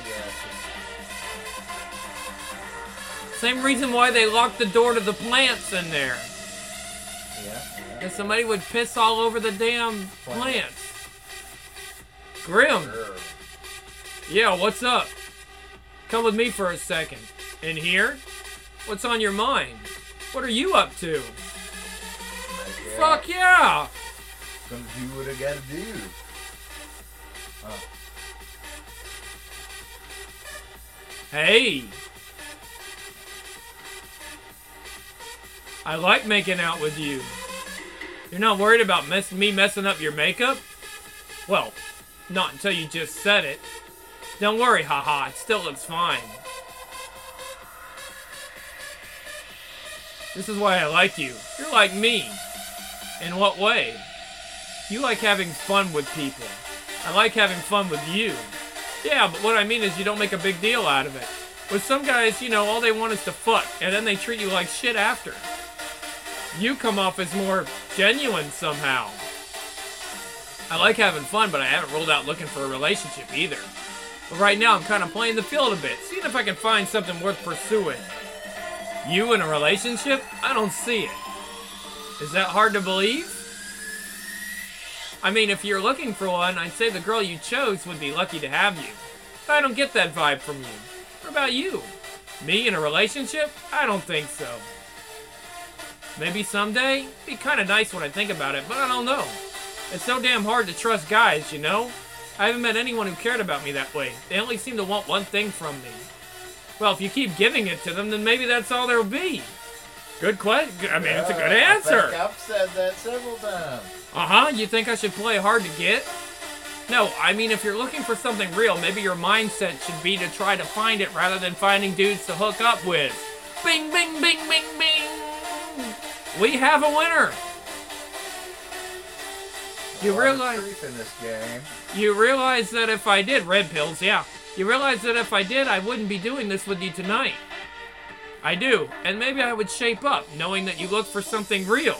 I got you. Same reason why they locked the door to the plants in there. Yeah, yeah. Because somebody would piss all over the damn plants. Grim. Sure. Yeah, what's up? Come with me for a second. In here? What's on your mind? What are you up to? Yeah. Fuck yeah! Gonna do what I gotta do. Oh. Hey! I like making out with you. You're not worried about mess- me messing up your makeup? Well, not until you just said it. Don't worry, haha, it still looks fine. This is why I like you. You're like me. In what way? You like having fun with people. I like having fun with you. Yeah, but what I mean is you don't make a big deal out of it. With some guys, you know, all they want is to fuck, and then they treat you like shit after. You come off as more genuine somehow. I like having fun, but I haven't rolled out looking for a relationship either. But right now, I'm kind of playing the field a bit, seeing if I can find something worth pursuing. You in a relationship? I don't see it. Is that hard to believe? I mean, if you're looking for one, I'd say the girl you chose would be lucky to have you. But I don't get that vibe from you. What about you? Me in a relationship? I don't think so. Maybe someday? Be kind of nice when I think about it, but I don't know. It's so damn hard to trust guys, you know? I haven't met anyone who cared about me that way. They only seem to want one thing from me. Well, if you keep giving it to them, then maybe that's all there'll be. Good question. I mean, it's a good answer. I think I've said that several times. Uh-huh. You think I should play hard to get? No, I mean, if you're looking for something real, maybe your mindset should be to try to find it rather than finding dudes to hook up with. Bing, bing, bing, bing, bing. We have a winner. You realize in this game. You realize that if I did red pills, yeah. You realize that if I did, I wouldn't be doing this with you tonight. I do, and maybe I would shape up, knowing that you look for something real.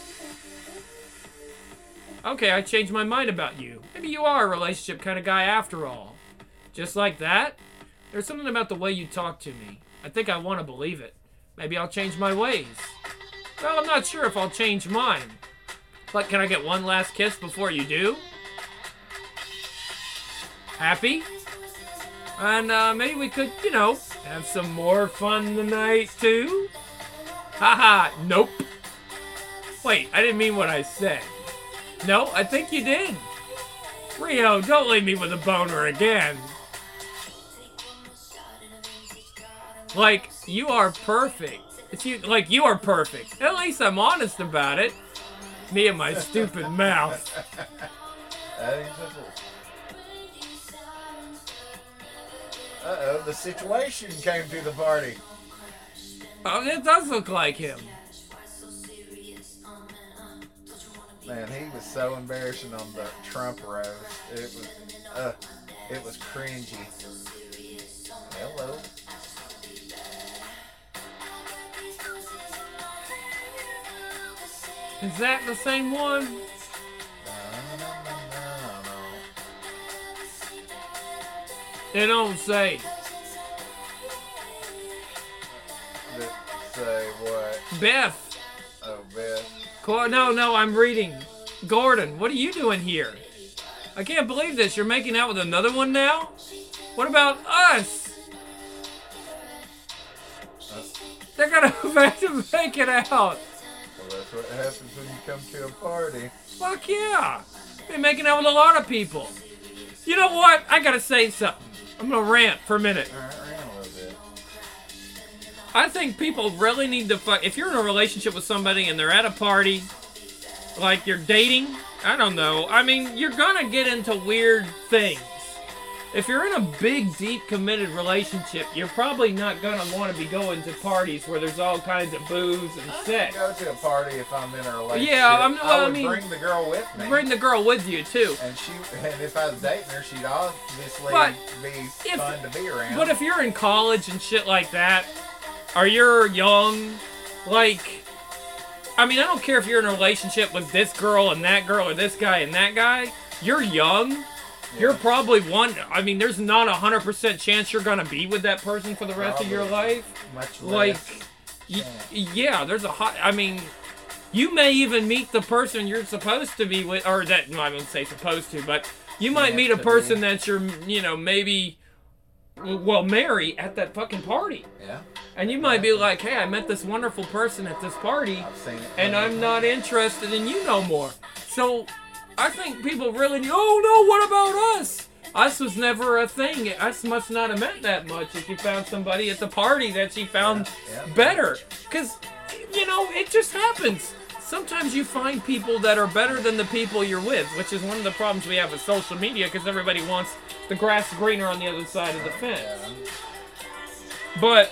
Okay, I changed my mind about you. Maybe you are a relationship kind of guy after all. Just like that? There's something about the way you talk to me. I think I want to believe it. Maybe I'll change my ways. Well, I'm not sure if I'll change mine. But can I get one last kiss before you do? Happy? And uh, maybe we could, you know, have some more fun tonight, too? Haha, nope. Wait, I didn't mean what I said. No, I think you did. Rio, don't leave me with a boner again. Like, you are perfect. It's you, like, you are perfect. At least I'm honest about it. Me and my stupid mouth. That is simple. Uh-oh, the situation came to the party. Oh, it does look like him. Man, he was so embarrassing on the Trump roast. It was, uh, it was cringy. Hello. Is that the same one? No, no, no, no, no. They don't say. Th- Say what? Beth. Oh, Beth. Cor- no, no, I'm reading. Gordon, what are you doing here? I can't believe this. You're making out with another one now? What about us? Uh, They're gonna have to make it out. well, that's what happens when you come to a party. Fuck yeah. Been making out with a lot of people. You know what? I gotta say something. I'm gonna rant for a minute. All right, ran a little bit. I think people really need to fuck. If you're in a relationship with somebody and they're at a party, like you're dating, I don't know. I mean, you're gonna get into weird things. If you're in a big, deep, committed relationship, you're probably not gonna want to be going to parties where there's all kinds of booze and I sex. go to a party if I'm in a relationship. Yeah, I'm- well, I I would mean, bring the girl with me. Bring the girl with you too. And she, and if I was dating her, she'd obviously But be if- fun to be around. But if you're in college and shit like that, or you're young, like, I mean, I don't care if you're in a relationship with this girl and that girl or this guy and that guy. You're young. You're probably one. I mean, there's not a hundred percent chance you're gonna be with that person for the rest of your Probably. life. Much Like, less. y- yeah, there's a hot. I mean, you may even meet the person you're supposed to be with, or that no, I wouldn't say supposed to, but you might Meant meet a to person be. that you're, you know, maybe, well, marry at that fucking party. Yeah, And you might be like, hey, I met this wonderful person at this party, I've seen it. and plenty I'm of not times. interested in you no more. So, I think people really need, oh no, what about us? Us was never a thing. Us must not have meant that much if you found somebody at the party that you found Yeah, yeah. better. Because, you know, it just happens. Sometimes you find people that are better than the people you're with, which is one of the problems we have with social media, because everybody wants the grass greener on the other side of the fence. Yeah. But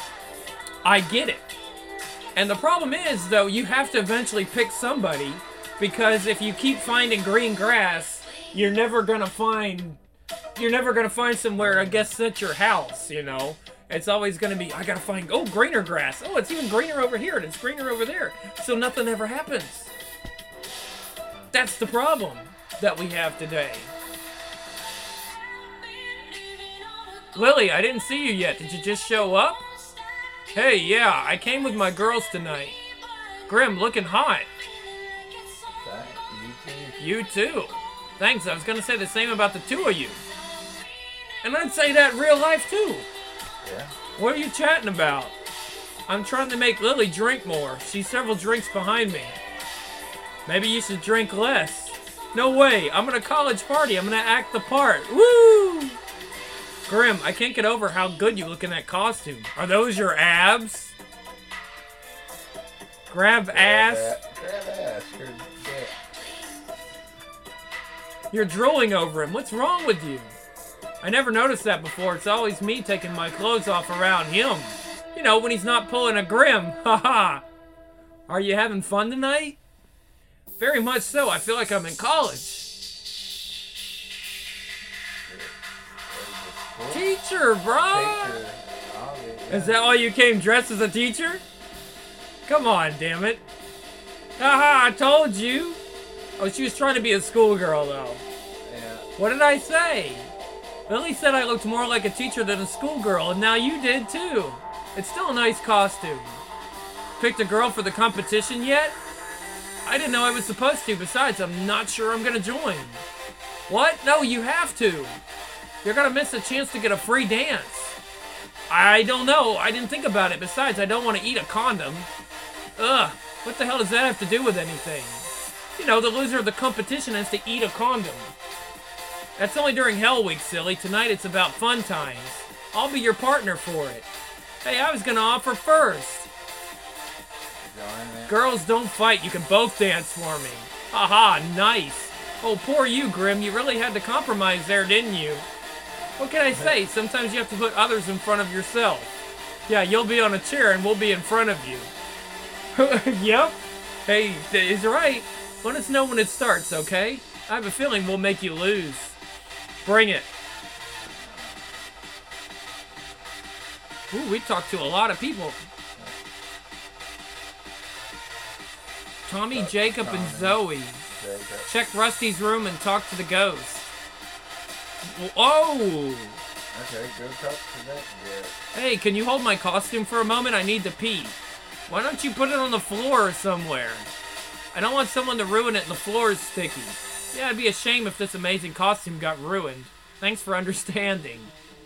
I get it. And the problem is, though, you have to eventually pick somebody, because if you keep finding green grass, you're never gonna find you're never gonna find somewhere, I guess, at your house, you know. It's always gonna be, I gotta find, oh, greener grass. Oh, it's even greener over here, and it's greener over there. So nothing ever happens. That's the problem that we have today. Lily, I didn't see you yet. Did you just show up? Hey, yeah, I came with my girls tonight. Grim, looking hot. Thank you too. You too. Thanks, I was gonna say the same about the two of you. And I'd say that in real life too. Yeah. What are you chatting about? I'm trying to make Lily drink more. She's several drinks behind me. Maybe you should drink less. No way, I'm at a college party. I'm gonna act the part. Woo! Grim, I can't get over how good you look in that costume. Are those your abs? Grab ass. Grab ass. You're dead. You're drooling over him. What's wrong with you? I never noticed that before. It's always me taking my clothes off around him. You know, when he's not pulling a Grim. Haha. Are you having fun tonight? Very much so. I feel like I'm in college. Teacher, bro. Teacher. Is that why you came dressed as a teacher? Come on, damn it. Haha, I told you. Oh, she was trying to be a schoolgirl, though. Yeah. What did I say? Lily said I looked more like a teacher than a schoolgirl, and now you did, too. It's still a nice costume. Picked a girl for the competition yet? I didn't know I was supposed to. Besides, I'm not sure I'm gonna join. What? No, you have to. You're gonna miss a chance to get a free dance. I don't know. I didn't think about it. Besides, I don't want to eat a condom. Ugh. What the hell does that have to do with anything? You know, the loser of the competition has to eat a condom. That's only during Hell Week, silly. Tonight it's about fun times. I'll be your partner for it. Hey, I was gonna offer first. Girls don't fight. You can both dance for me. Haha, nice. Oh, poor you, Grim. You really had to compromise there, didn't you? What can I say? Sometimes you have to put others in front of yourself. Yeah, you'll be on a chair and we'll be in front of you. Yep. Hey, he's right. Let us know when it starts, okay? I have a feeling we'll make you lose. Bring it. Ooh, we talked to a lot of people. Tommy, Jacob, and Zoe. Check Rusty's room and talk to the ghost. Whoa! Okay, go talk to that guy. Hey, can you hold my costume for a moment? I need to pee. Why don't you put it on the floor or somewhere? I don't want someone to ruin it and the floor is sticky. Yeah, it'd be a shame if this amazing costume got ruined. Thanks for understanding.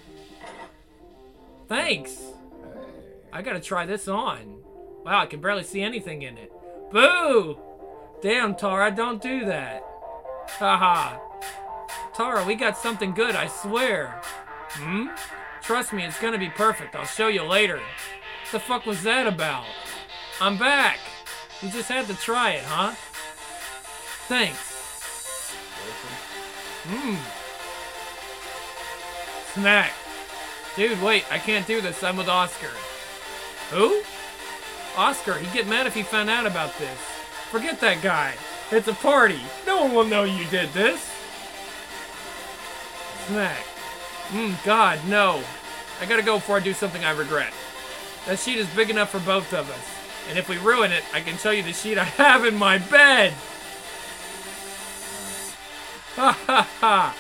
Thanks. I gotta try this on. Wow, I can barely see anything in it. Boo! Damn, Tara, don't do that. Haha. Tara, we got something good, I swear. Hmm? Trust me, it's gonna be perfect. I'll show you later. What the fuck was that about? I'm back. You just had to try it, huh? Thanks. Mmm. Snack. Dude, wait, I can't do this. I'm with Oscar. Who? Oscar, he'd get mad if he found out about this. Forget that guy. It's a party. No one will know you did this. Snack. Mmm, God, no. I gotta go before I do something I regret. That sheet is big enough for both of us. And if we ruin it, I can show you the sheet I have in my bed. Ha ha ha.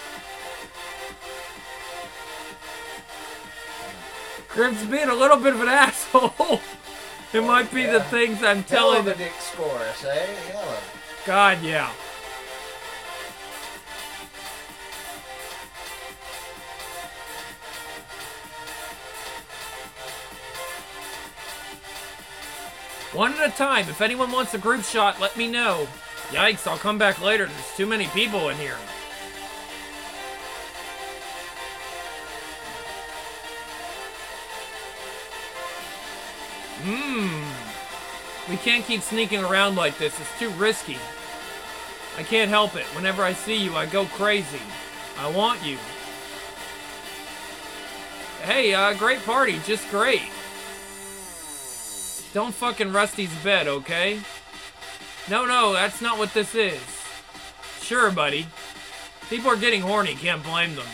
Grim's being a little bit of an asshole. It might be yeah. the things I'm Hell telling of a you. dick scorus, eh? Hell of it. God, yeah. One at a time. If anyone wants a group shot, let me know. Yikes, I'll come back later. There's too many people in here. Mmm. We can't keep sneaking around like this. It's too risky. I can't help it. Whenever I see you, I go crazy. I want you. Hey, uh, great party. Just great. Don't fucking Rusty's bed, okay? No, no, that's not what this is. Sure, buddy. People are getting horny, can't blame them.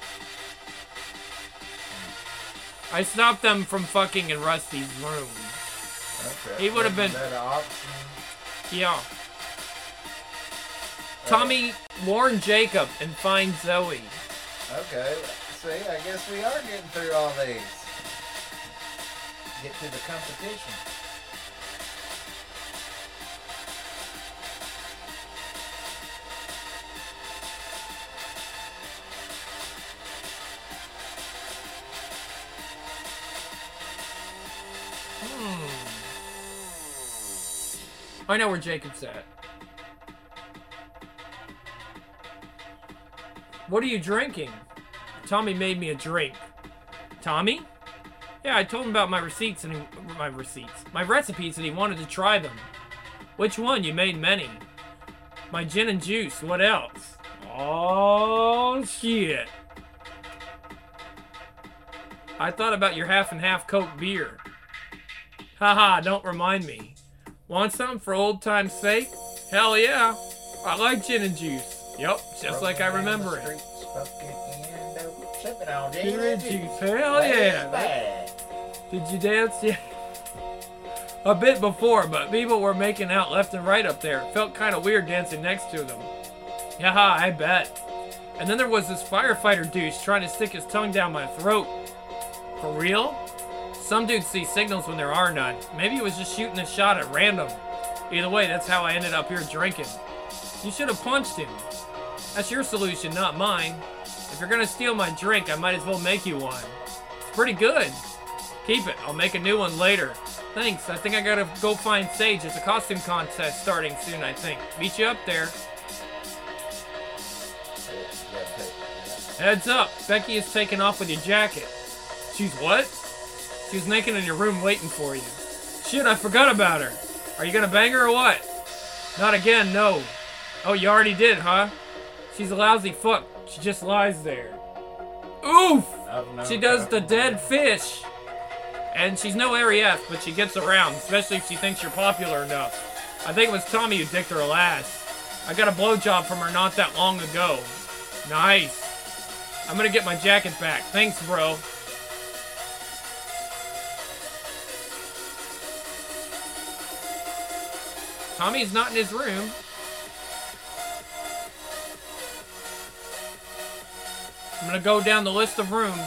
I stopped them from fucking in Rusty's room. Okay. He would have been... Is that an option? Yeah. Tommy, warn Jacob and find Zoe. Okay. See, I guess we are getting through all these. Get to the competition. Hmm. I know where Jacob's at. What are you drinking? Tommy made me a drink. Tommy? Yeah, I told him about my receipts and he, my receipts, my recipes, and he wanted to try them. Which one? You made many. My gin and juice. What else? Oh shit! I thought about your half and half Coke beer. Haha! Don't remind me. Want some for old time's sake? Hell yeah! I like gin and juice. Yep, just like I remember it. Sipping on Gin and juice. juice. Hell yeah! Bad. Did you dance? Yeah. A bit before, but people were making out left and right up there. It felt kind of weird dancing next to them. Haha, I bet. And then there was this firefighter douche trying to stick his tongue down my throat. For real? Some dudes see signals when there are none. Maybe he was just shooting a shot at random. Either way, that's how I ended up here drinking. You should have punched him. That's your solution, not mine. If you're gonna steal my drink, I might as well make you one. It's pretty good. Keep it. I'll make a new one later. Thanks. I think I gotta go find Sage. It's a costume contest starting soon, I think. Meet you up there. Heads up. Becky is taking off with your jacket. She's what? She was naked in your room waiting for you. Shit, I forgot about her. Are you gonna bang her or what? Not again, no. Oh, you already did, huh? She's a lousy fuck. She just lies there. Oof! She does the dead fish. And she's no A F, but she gets around, especially if she thinks you're popular enough. I think it was Tommy who dicked her last. I got a blowjob from her not that long ago. Nice. I'm gonna get my jacket back. Thanks, bro. Tommy's not in his room. I'm gonna go down the list of rooms.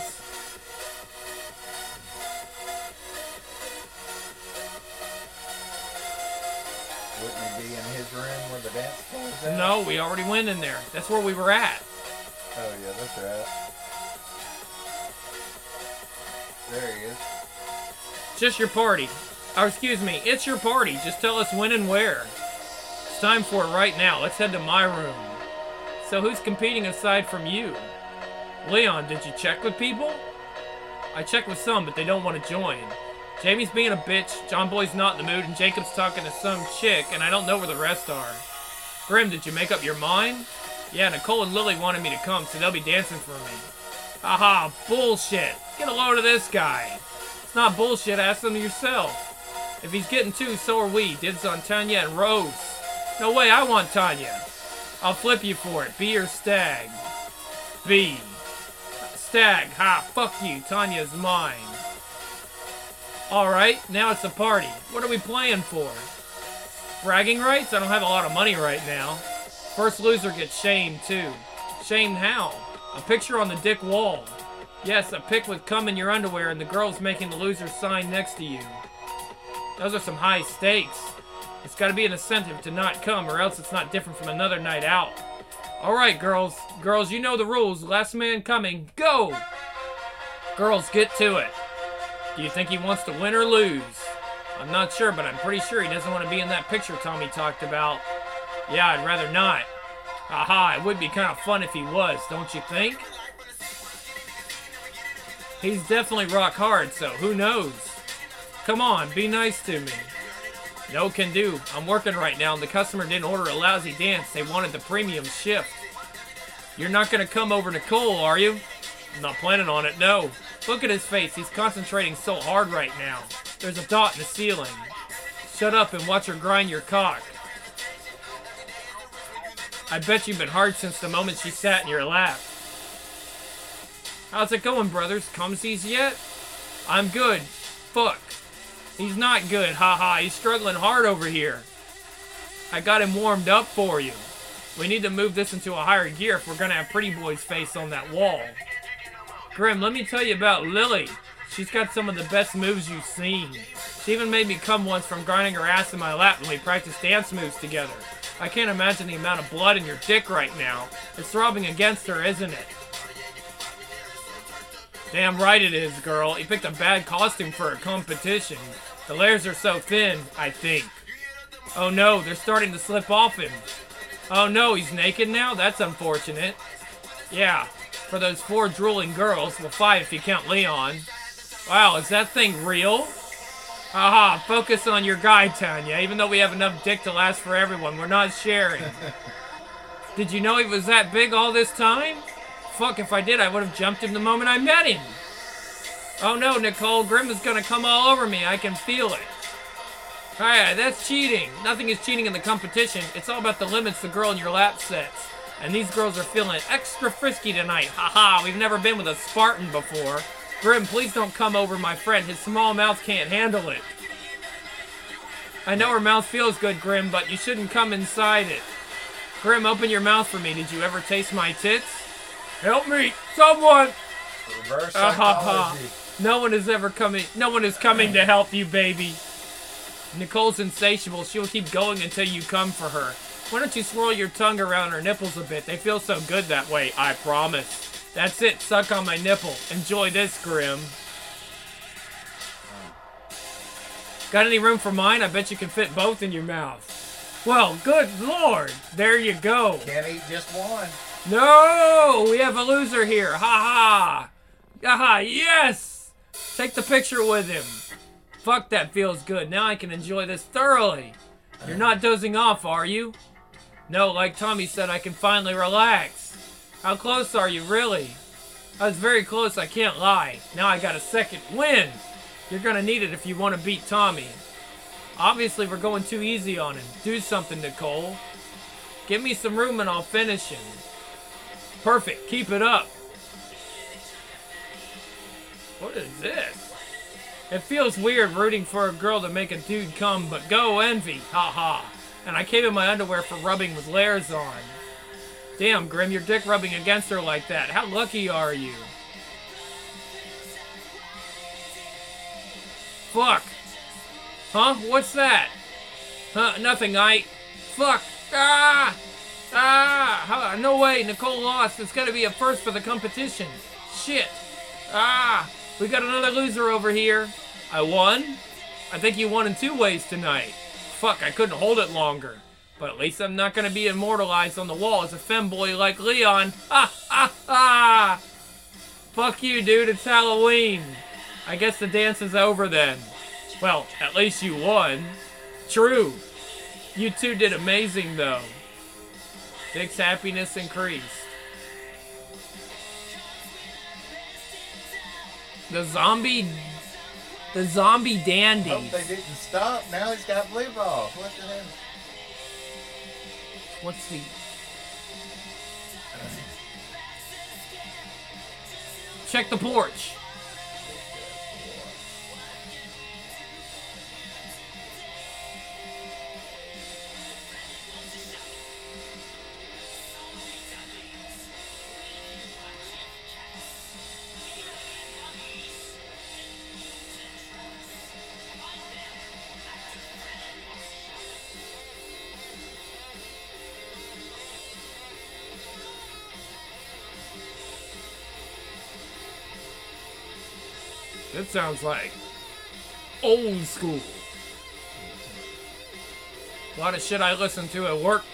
Wouldn't he be in his room where the dance floor is at? No, we already went in there. That's where we were at. Oh yeah, that's right. There he is. Just your party. Oh, excuse me, it's your party. Just tell us when and where. It's time for it right now. Let's head to my room. So who's competing aside from you? Leon, did you check with people? I checked with some, but they don't want to join. Jamie's being a bitch, John Boy's not in the mood, and Jacob's talking to some chick, and I don't know where the rest are. Grim, did you make up your mind? Yeah, Nicole and Lily wanted me to come, so they'll be dancing for me. Haha, bullshit. Get a load of this guy. It's not bullshit, ask them yourself. If he's getting two, so are we. Dibs on Tanya and Rose. No way, I want Tanya. I'll flip you for it. B or Stag? B. Stag. Ha, fuck you. Tanya's mine. Alright, now it's a party. What are we playing for? Bragging rights? I don't have a lot of money right now. First loser gets shamed, too. Shamed how? A picture on the dick wall. Yes, a pic with cum in your underwear and the girl's making the loser's sign next to you. Those are some high stakes. It's gotta be an incentive to not come, or else it's not different from another night out. Alright, girls. Girls, you know the rules. Last man coming. Go! Girls, get to it. Do you think he wants to win or lose? I'm not sure, but I'm pretty sure he doesn't want to be in that picture Tommy talked about. Yeah, I'd rather not. Aha, it would be kind of fun if he was, don't you think? He's definitely rock hard, so who knows? Come on, be nice to me. No can do. I'm working right now and the customer didn't order a lousy dance. They wanted the premium shift. You're not gonna come over Nicole, are you? I'm not planning on it, no. Look at his face. He's concentrating so hard right now. There's a dot in the ceiling. Shut up and watch her grind your cock. I bet you've been hard since the moment she sat in your lap. How's it going, brothers? Cumsies yet? I'm good. Fuck. He's not good, haha. He's struggling hard over here. I got him warmed up for you. We need to move this into a higher gear if we're gonna have Pretty Boy's face on that wall. Grim, let me tell you about Lily. She's got some of the best moves you've seen. She even made me come once from grinding her ass in my lap when we practiced dance moves together. I can't imagine the amount of blood in your dick right now. It's throbbing against her, isn't it? Damn right it is, girl. You picked a bad costume for a competition. The layers are so thin, I think. Oh no, they're starting to slip off him. Oh no, he's naked now? That's unfortunate. Yeah, for those four drooling girls. Well, five if you count Leon. Wow, is that thing real? Aha, focus on your guy, Tanya. Even though we have enough dick to last for everyone, we're not sharing. Did you know he was that big all this time? Fuck, if I did, I would have jumped him the moment I met him. Oh no, Nicole, Grim is gonna come all over me. I can feel it. Alright, that's cheating. Nothing is cheating in the competition. It's all about the limits the girl in your lap sets. And these girls are feeling extra frisky tonight. Haha, we've never been with a Spartan before. Grim, please don't come over, my friend. His small mouth can't handle it. I know her mouth feels good, Grim, but you shouldn't come inside it. Grim, open your mouth for me. Did you ever taste my tits? Help me, someone! Reverse Ah, ha, ha. psychology. No one is ever coming. No one is coming to help you, baby. Nicole's insatiable. She'll keep going until you come for her. Why don't you swirl your tongue around her nipples a bit? They feel so good that way, I promise. That's it. Suck on my nipple. Enjoy this, Grim. Got any room for mine? I bet you can fit both in your mouth. Well, good lord. There you go. Can't eat just one. No! We have a loser here. Ha ha. Haha, yes! Take the picture with him. Fuck, that feels good. Now I can enjoy this thoroughly. You're not dozing off, are you? No, like Tommy said, I can finally relax. How close are you, really? I was very close, I can't lie. Now I got a second win. You're gonna need it if you want to beat Tommy. Obviously, we're going too easy on him. Do something, Nicole. Give me some room and I'll finish him. Perfect, keep it up. What is this? It feels weird rooting for a girl to make a dude come, but go Envy, haha. And I came in my underwear for rubbing with layers on. Damn, Grim, your dick rubbing against her like that. How lucky are you? Fuck. Huh? What's that? Huh? Nothing, I... Fuck. Ah! Ah! How... No way, Nicole lost. It's gotta be a first for the competition. Shit. Ah! We got another loser over here. I won? I think you won in two ways tonight. Fuck, I couldn't hold it longer. But at least I'm not gonna be immortalized on the wall as a femboy like Leon. Ah, ah, ah! Fuck you, dude, it's Halloween. I guess the dance is over then. Well, at least you won. True. You two did amazing, though. Dick's happiness increased. The zombie... The zombie dandies. Hope they didn't stop. Now he's got blue balls. What the hell? What's the... Check the porch. That sounds like old school. A lot of shit I listen to at work.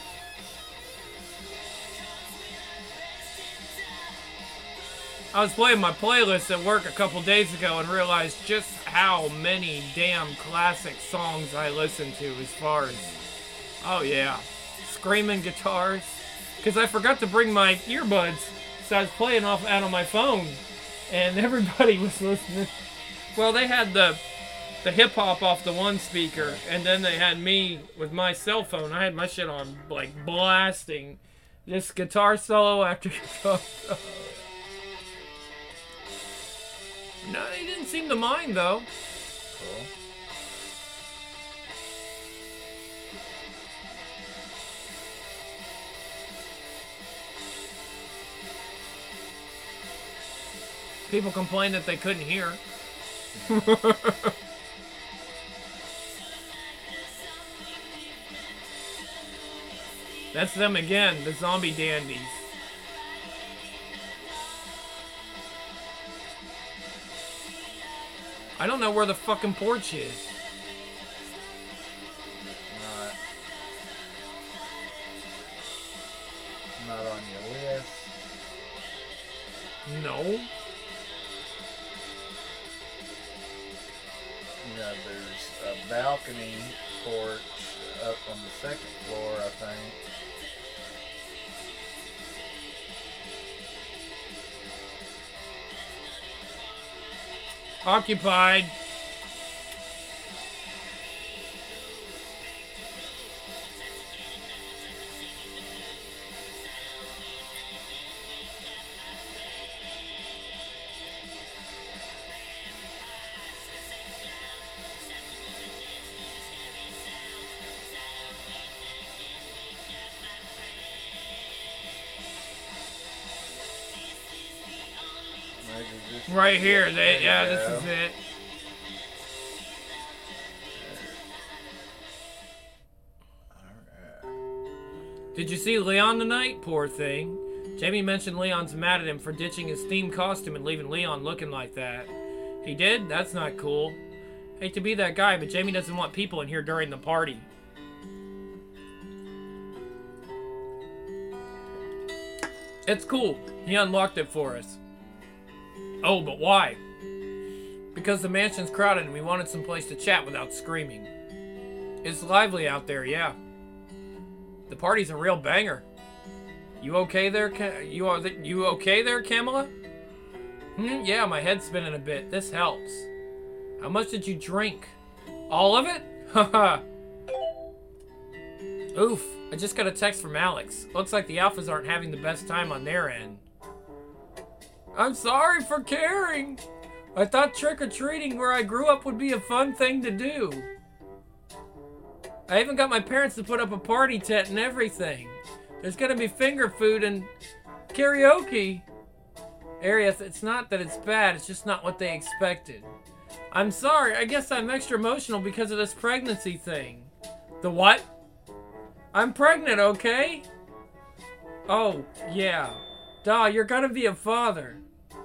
I was playing my playlist at work a couple days ago and realized just how many damn classic songs I listen to as far as... Oh yeah. Screaming guitars. Because I forgot to bring my earbuds, so I was playing off out on my phone. And everybody was listening. Well, they had the the hip-hop off the one speaker, and then they had me with my cell phone. I had my shit on, like, blasting. Just guitar solo after guitar solo. No, he didn't seem to mind, though. Cool. People complained that they couldn't hear. That's them again, the zombie dandies. I don't know where the fucking porch is. Not, not on your list. No. You know, there's a balcony porch up on the second floor, I think. Occupied. Maybe this Right here. There They, you yeah, go. this is it. Alright. Did you see Leon tonight? Poor thing. Jamie mentioned Leon's mad at him for ditching his themed costume and leaving Leon looking like that. He did? That's not cool. Hate to be that guy, but Jamie doesn't want people in here during the party. It's cool. He unlocked it for us. Oh, but why? Because the mansion's crowded and we wanted some place to chat without screaming. It's lively out there, yeah. The party's a real banger. You okay there, Ca- you are th- you okay there, Kamala? Hmm, yeah, my head's spinning a bit. This helps. How much did you drink? All of it? Haha. Oof, I just got a text from Alex. Looks like the Alphas aren't having the best time on their end. I'm sorry for caring. I thought trick-or-treating where I grew up would be a fun thing to do. I even got my parents to put up a party tent and everything. There's gonna be finger food and karaoke. Arias, it's not that it's bad, it's just not what they expected. I'm sorry, I guess I'm extra emotional because of this pregnancy thing. The what? I'm pregnant, okay? Oh, yeah. Duh, you're gonna be a father.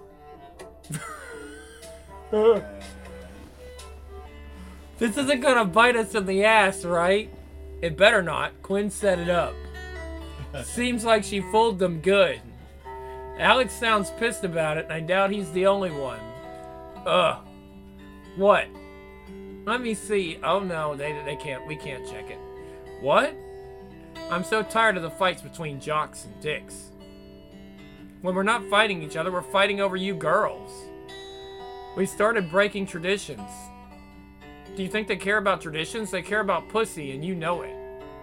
This isn't gonna bite us in the ass, right? It better not. Quinn set it up. Seems like she fooled them good. Alex sounds pissed about it, and I doubt he's the only one. Ugh. What? Let me see. Oh no, they they can't. We can't check it. What? I'm so tired of the fights between jocks and dicks. When we're not fighting each other, we're fighting over you girls. We started breaking traditions. Do you think they care about traditions? They care about pussy, and you know it.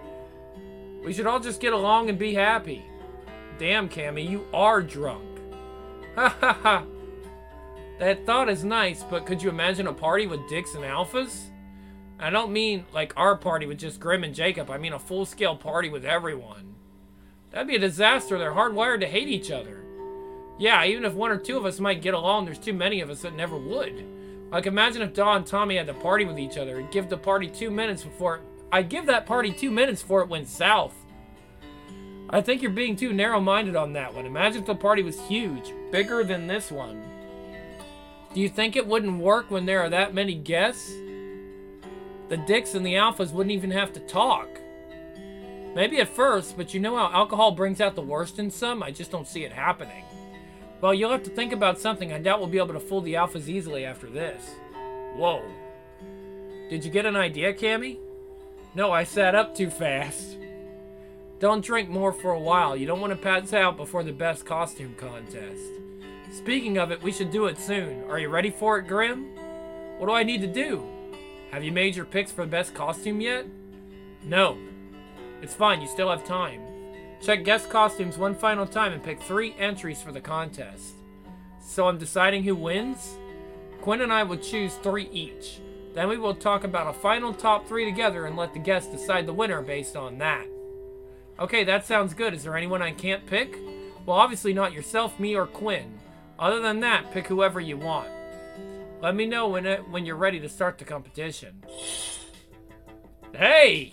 We should all just get along and be happy. Damn, Cammy, you are drunk. Ha ha ha. That thought is nice, but could you imagine a party with dicks and alphas? I don't mean like our party with just Grim and Jacob. I mean a full-scale party with everyone. That'd be a disaster. They're hardwired to hate each other. Yeah, even if one or two of us might get along, there's too many of us that never would. Like, imagine if Dawn and Tommy had to party with each other. It'd give the party two minutes before... I'd give that party two minutes before it went south. I think you're being too narrow-minded on that one. Imagine if the party was huge. Bigger than this one. Do you think it wouldn't work when there are that many guests? The dicks and the alphas wouldn't even have to talk. Maybe at first, but you know how alcohol brings out the worst in some? I just don't see it happening. Well, you'll have to think about something. I doubt we'll be able to fool the alphas easily after this. Whoa. Did you get an idea, Cammy? No, I sat up too fast. Don't drink more for a while. You don't want to pass out before the best costume contest. Speaking of it, we should do it soon. Are you ready for it, Grim? What do I need to do? Have you made your picks for the best costume yet? No. It's fine, you still have time. Check guest costumes one final time and pick three entries for the contest. So I'm deciding who wins? Quinn and I will choose three each. Then we will talk about a final top three together and let the guests decide the winner based on that. Okay, that sounds good. Is there anyone I can't pick? Well, obviously not yourself, me, or Quinn. Other than that, pick whoever you want. Let me know when it, when you're ready to start the competition. Hey!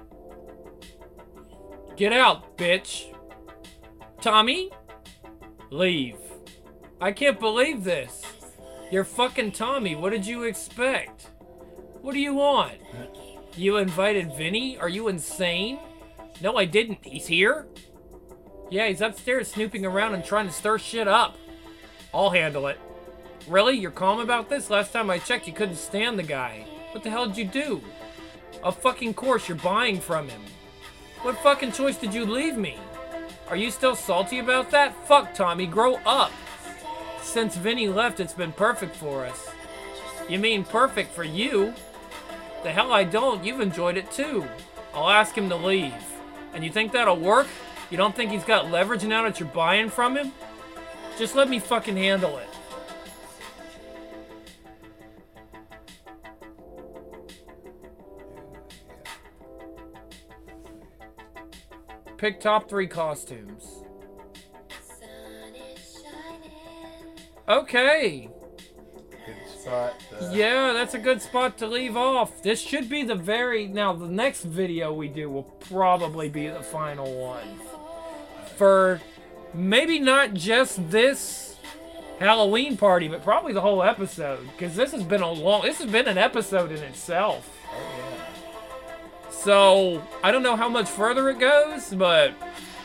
Get out, bitch. Tommy? Leave. I can't believe this. You're fucking Tommy. What did you expect? What do you want? You invited Vinny? Are you insane? No, I didn't. He's here? Yeah, he's upstairs snooping around and trying to stir shit up. I'll handle it. Really? You're calm about this? Last time I checked, you couldn't stand the guy. What the hell did you do? Of fucking course, you're buying from him. What fucking choice did you leave me? Are you still salty about that? Fuck, Tommy, grow up. Since Vinny left, it's been perfect for us. You mean perfect for you? The hell I don't. You've enjoyed it too. I'll ask him to leave. And you think that'll work? You don't think he's got leverage now that you're buying from him? Just let me fucking handle it. Pick top three costumes. Okay. Good spot. Uh, Yeah, that's a good spot to leave off. This should be the very... Now, the next video we do will probably be the final one. For maybe not just this Halloween party, but probably the whole episode. Because this has been a long... This has been an episode in itself. Oh, yeah. So, I don't know how much further it goes, but...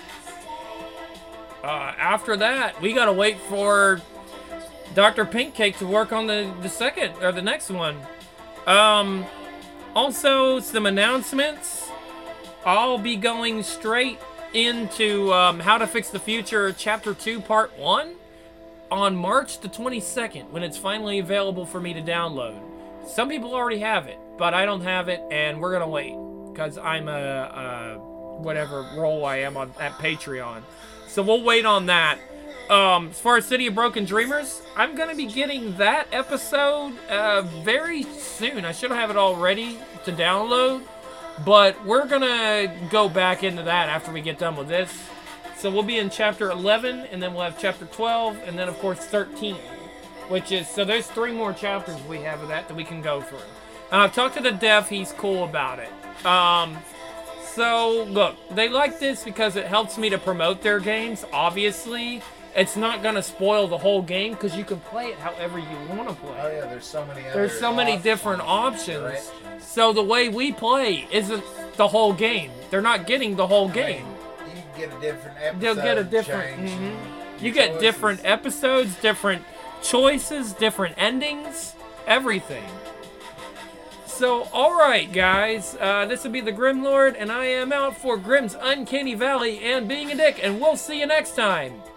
Uh, after that, we gotta wait for Doctor Pinkcake to work on the, the second, or the next one. Um, also, some announcements. I'll be going straight into um, How to Fix the Future Chapter two Part one on March the twenty-second, when it's finally available for me to download. Some people already have it, but I don't have it, and we're gonna wait, because I'm a, a whatever role I am on at Patreon. So we'll wait on that. Um, as far as City of Broken Dreamers, I'm going to be getting that episode uh, very soon. I should have it all ready to download, but we're going to go back into that after we get done with this. So we'll be in Chapter eleven, and then we'll have Chapter twelve, and then, of course, thirteen, which is... So there's three more chapters we have of that that we can go through. Uh, I've talked to the dev. He's cool about it. Um... So, look, they like this because it helps me to promote their games, obviously. It's not going to spoil the whole game because you can play it however you want to play. Oh, yeah, there's so many other There's so many options, different options. directions. So the way we play isn't the whole game. They're not getting the whole game. You can get a different episode. They'll get a different... change mhm. and You get choices. different episodes, different choices, different endings, everything. So, alright guys, uh, this will be the Grimlord, and I am out for Grim's Uncanny Valley and Being a Dick, and we'll see you next time.